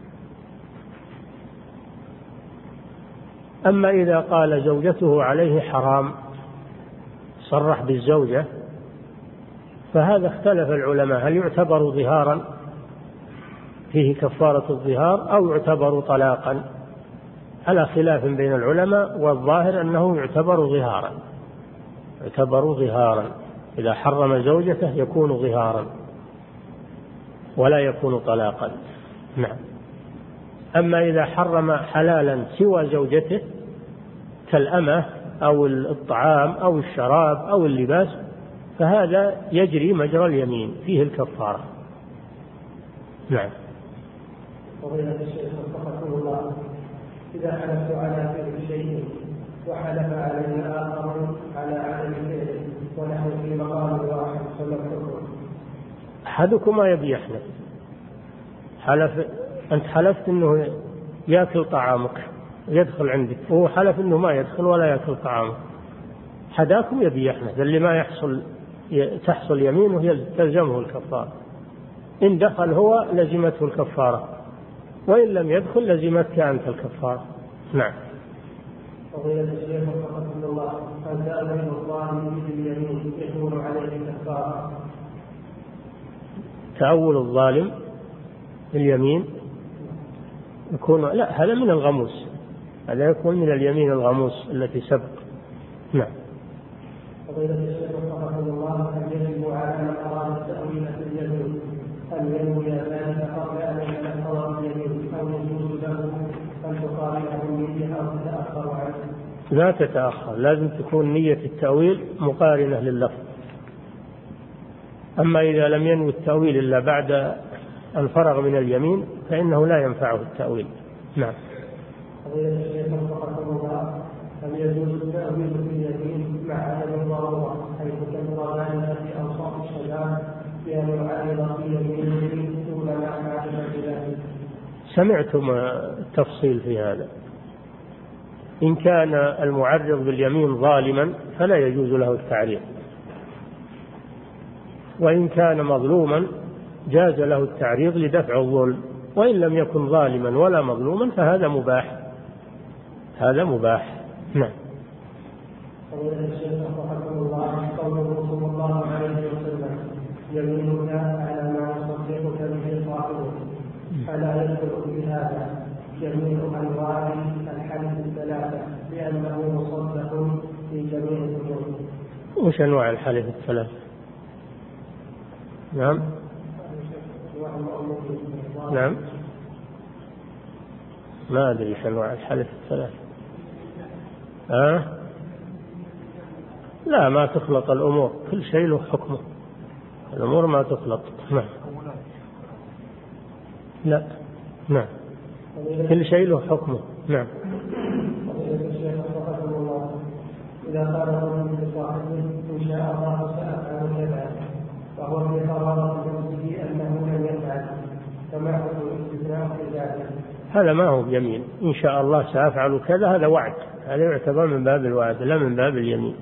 أما إذا قال زوجته عليه حرام صرح بالزوجة، فهذا اختلف العلماء، هل يعتبر ظهارا فيه كفارة الظهار أو يعتبر طلاقا، على خلاف بين العلماء، والظاهر أنه يعتبر ظهارا، يعتبر ظهارا، إذا حرم زوجته يكون ظهارا ولا يكون طلاقا. نعم. أما إذا حرم حلالا سوى زوجته كالأمة أو الطعام أو الشراب أو اللباس، فهذا يجري مجرى اليمين فيه الكفارة. نعم. فضيلة الشيخ وفقكم الله، إذا حلفت على فعل شيء وحلف علي آخر على عدم فعله ونحن في مقام واحد فما الحكم؟ أحدكما يبي يحلف، حلف أنت حلفت أنه يأكل طعامك يدخل عندك، وهو حلف أنه ما يدخل ولا يأكل طعامك، حداكم يبي يحلف، اللي ما يحصل تحصل يمينه تلزمه الكفارة، إن دخل هو لزمته الكفارة، وإن لم يدخل لزمتك أنت الكفارة. نعم. فضيلة الشيخ رحمه الله، هل تأويل الظالم باليمين يكون عليه كفارة؟ تأول الظالم باليمين يكون، لا، هذا من الغموس، هذا يكون من اليمين الغموس التي سبق. نعم. فضيلة الشيخ رحمه الله، هل يجب على من أراد التأويل في اليمين أن ينوي ذلك قبل أن يتلفظ باليمين، أو يجوز له أن تقارنه النية أو تتأخر عنه؟ لا تتأخر، لازم تكون نية التأويل مقارنة لللفظ. أما إذا لم ينوي التأويل إلا بعد أن فرغ من اليمين فإنه لا ينفعه التأويل. نعم. فضيلة الشيخ رحمه الله، هل يجوز التأويل في اليمين مع عدم الضرورة، حيث كثر ذلك في أوساط الشباب بأن يعرض في يمينه دون ما معرفة بذلك؟ سمعتم التفصيل في هذا. إن كان المعرض باليمين ظالما فلا يجوز له التعريض، وإن كان مظلوما جاز له التعريض لدفع الظلم، وإن لم يكن ظالما ولا مظلوما فهذا مباح، هذا مباح. نعم. فضيلة الشيخ رحمه الله، قوله صلى الله عليه وسلم يمينك على ما يصدقك به صاحبه، فلا يدخل بهذا جميع أنواع الحلف الثلاثة لأنه مصدق في جميع الأمور؟ وش أنواع الحلف الثلاثة؟ نعم. نعم. ما أدري إيش أنواع الحلف الثلاثة. أه؟ لا، ما تخلط الأمور، كل شيء له حكمه، الأمور ما تخلط. نعم. لا. نعم. كل شيء له حكمه. نعم. إذا قال رجل لصاحبه إن شاء الله سأفعل كذا، فهو في قرار نفسه أنه لم يفعل، فما هو الاستثناء في ذلك؟ هذا ما هو بيمين، إن شاء الله سأفعل كذا، هذا وعد، هذا يعتبر من باب الوعد لا من باب اليمين،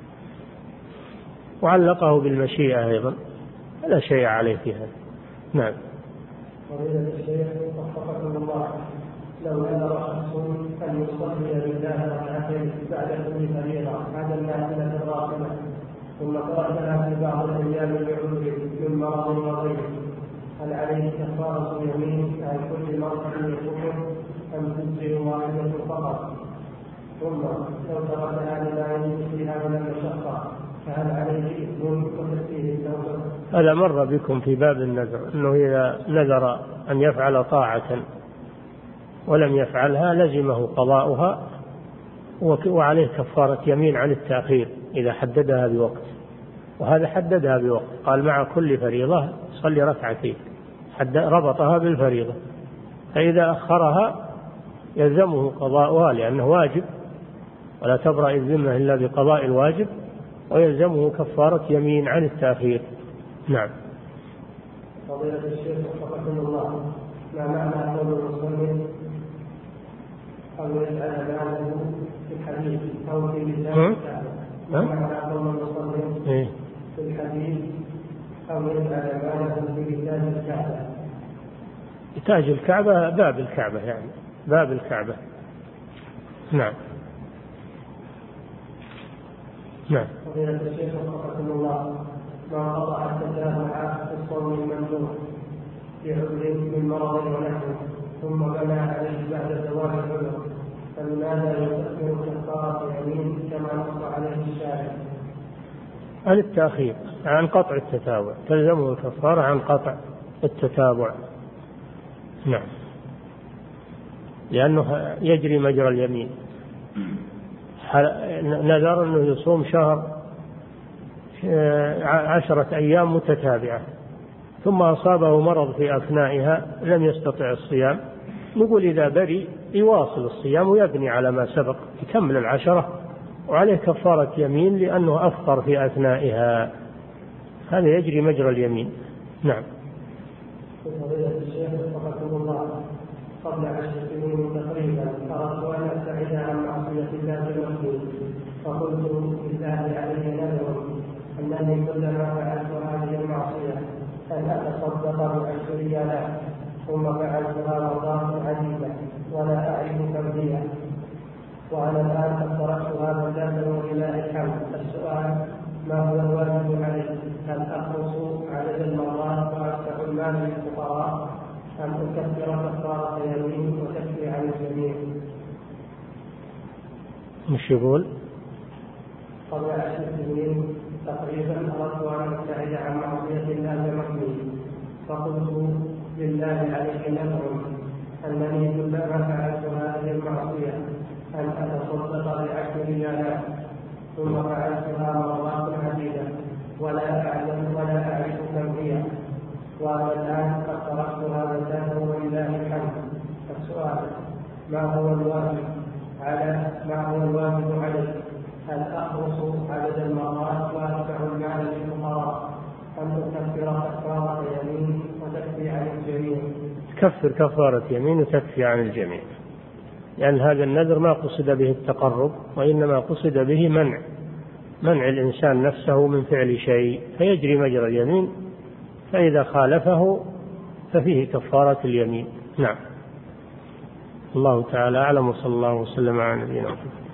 وعلقه بالمشيئة أيضا، لا شيء عليه في هذا. نعم. فضيلة الشيخ وفقكم الله، لو نذر شخص أن يصلي لله ركعتين بعد كل فريضة بعد النافلة الراتبة، ثم تركها في بعض الأيام بعذر من مرض وغيره، هل عليه كفارة يمين عن كل مرة يكون أم تجزي واحدة فقط؟ ثم لو تركها لما يجد فيها من المشقة فهل عليه إثم وتكفيه التوبة؟ هذا مر بكم في باب النذر، أنه إذا نذر أن يفعل طاعة ولم يفعلها لزمه قضاؤها، وعليه كفارة يمين عن التأخير إذا حددها بوقت، وهذا حددها بوقت، قال مع كل فريضة صلي ركعتين، ربطها بالفريضة، فإذا أخرها يلزمه قضاؤها لأنه واجب، ولا تبرأ الذمة إلا بقضاء الواجب، ويلزمه كفارة يمين عن التأخير. نعم. فضيلة الشيخ وفقكم الله، ما معنى قول المصلي أو يجعل ماله في الحديث أو في لسان الكعبة؟ ما معنى قول المصلي في الحديث أو يجعل ماله في لسان الكعبة؟ تاج الكعبة باب الكعبة، يعني باب الكعبة. نعم. نعم. فضيلة الشيخ وفقكم الله، ما قطع التجامع في الصوم المندوب بعذر من مرض ونحوه ثم بنى عليه بعد زوال العذر، فلماذا يستثمر كفارة يمين كما نص عليه الشارع؟ عن التأخير، عن قطع التتابع، تلزمه الكفارة عن قطع التتابع. نعم. لأنه يجري مجرى اليمين، نذر أنه يصوم شهر عشرة أيام متتابعة ثم أصابه مرض في أثنائها لم يستطع الصيام، نقول إذا بري يواصل الصيام ويبني على ما سبق، يكمل العشرة وعليه كفارة يمين لأنه أفطر في أثنائها، هذا يجري مجرى اليمين. نعم. فضيلة الشيخ وفقكم الله، قبل عشر سنين تقريبا أردت أن أبتعد عن معصية الله المخلوق، فقلت لله علي نذر أنني كلما فعلت هذه المعصية أن أتصدق بعشر ريالات، ثم فعلتها مرات عديدة ولا أعرف كم هي، وأنا الآن قد تركت هذا الذنب ولله الحمد. السؤال: ما هو الواجب علي؟ هل أخلص عدد المرات وأدفع المال للفقراء، أم أكفر كفارة يمين وتكفي عن الجميع؟ مش يقول؟ قبل عشر سنين تقريبا أردت أن أبتعد عن معصية الله المخلوق، فقلت لله علي نذر أنني كلما فعلت هذه المعصية أن أتصدق بعشر ريالات، ثم فعلتها مرات عديدة ولا أعلم ولا أعرف كم هي، وأنا الآن قد تركت هذا الذنب ولله الحمد. السؤال: ما هو الواجب على ما هو الواجب علي؟ هل أخلص عدد المرات وأدفع المال للفقراء، أم أكفر كفارة يمين وتكفي عن الجميع؟ كفر كفارة يمين وتكفي عن الجميع، لأن يعني هذا النذر ما قصد به التقرب، وإنما قصد به منع منع الإنسان نفسه من فعل شيء، فيجري مجرى اليمين، فإذا خالفه ففيه كفارة اليمين. نعم. الله تعالى أعلم، وصلى الله وسلم على نبينا محمد.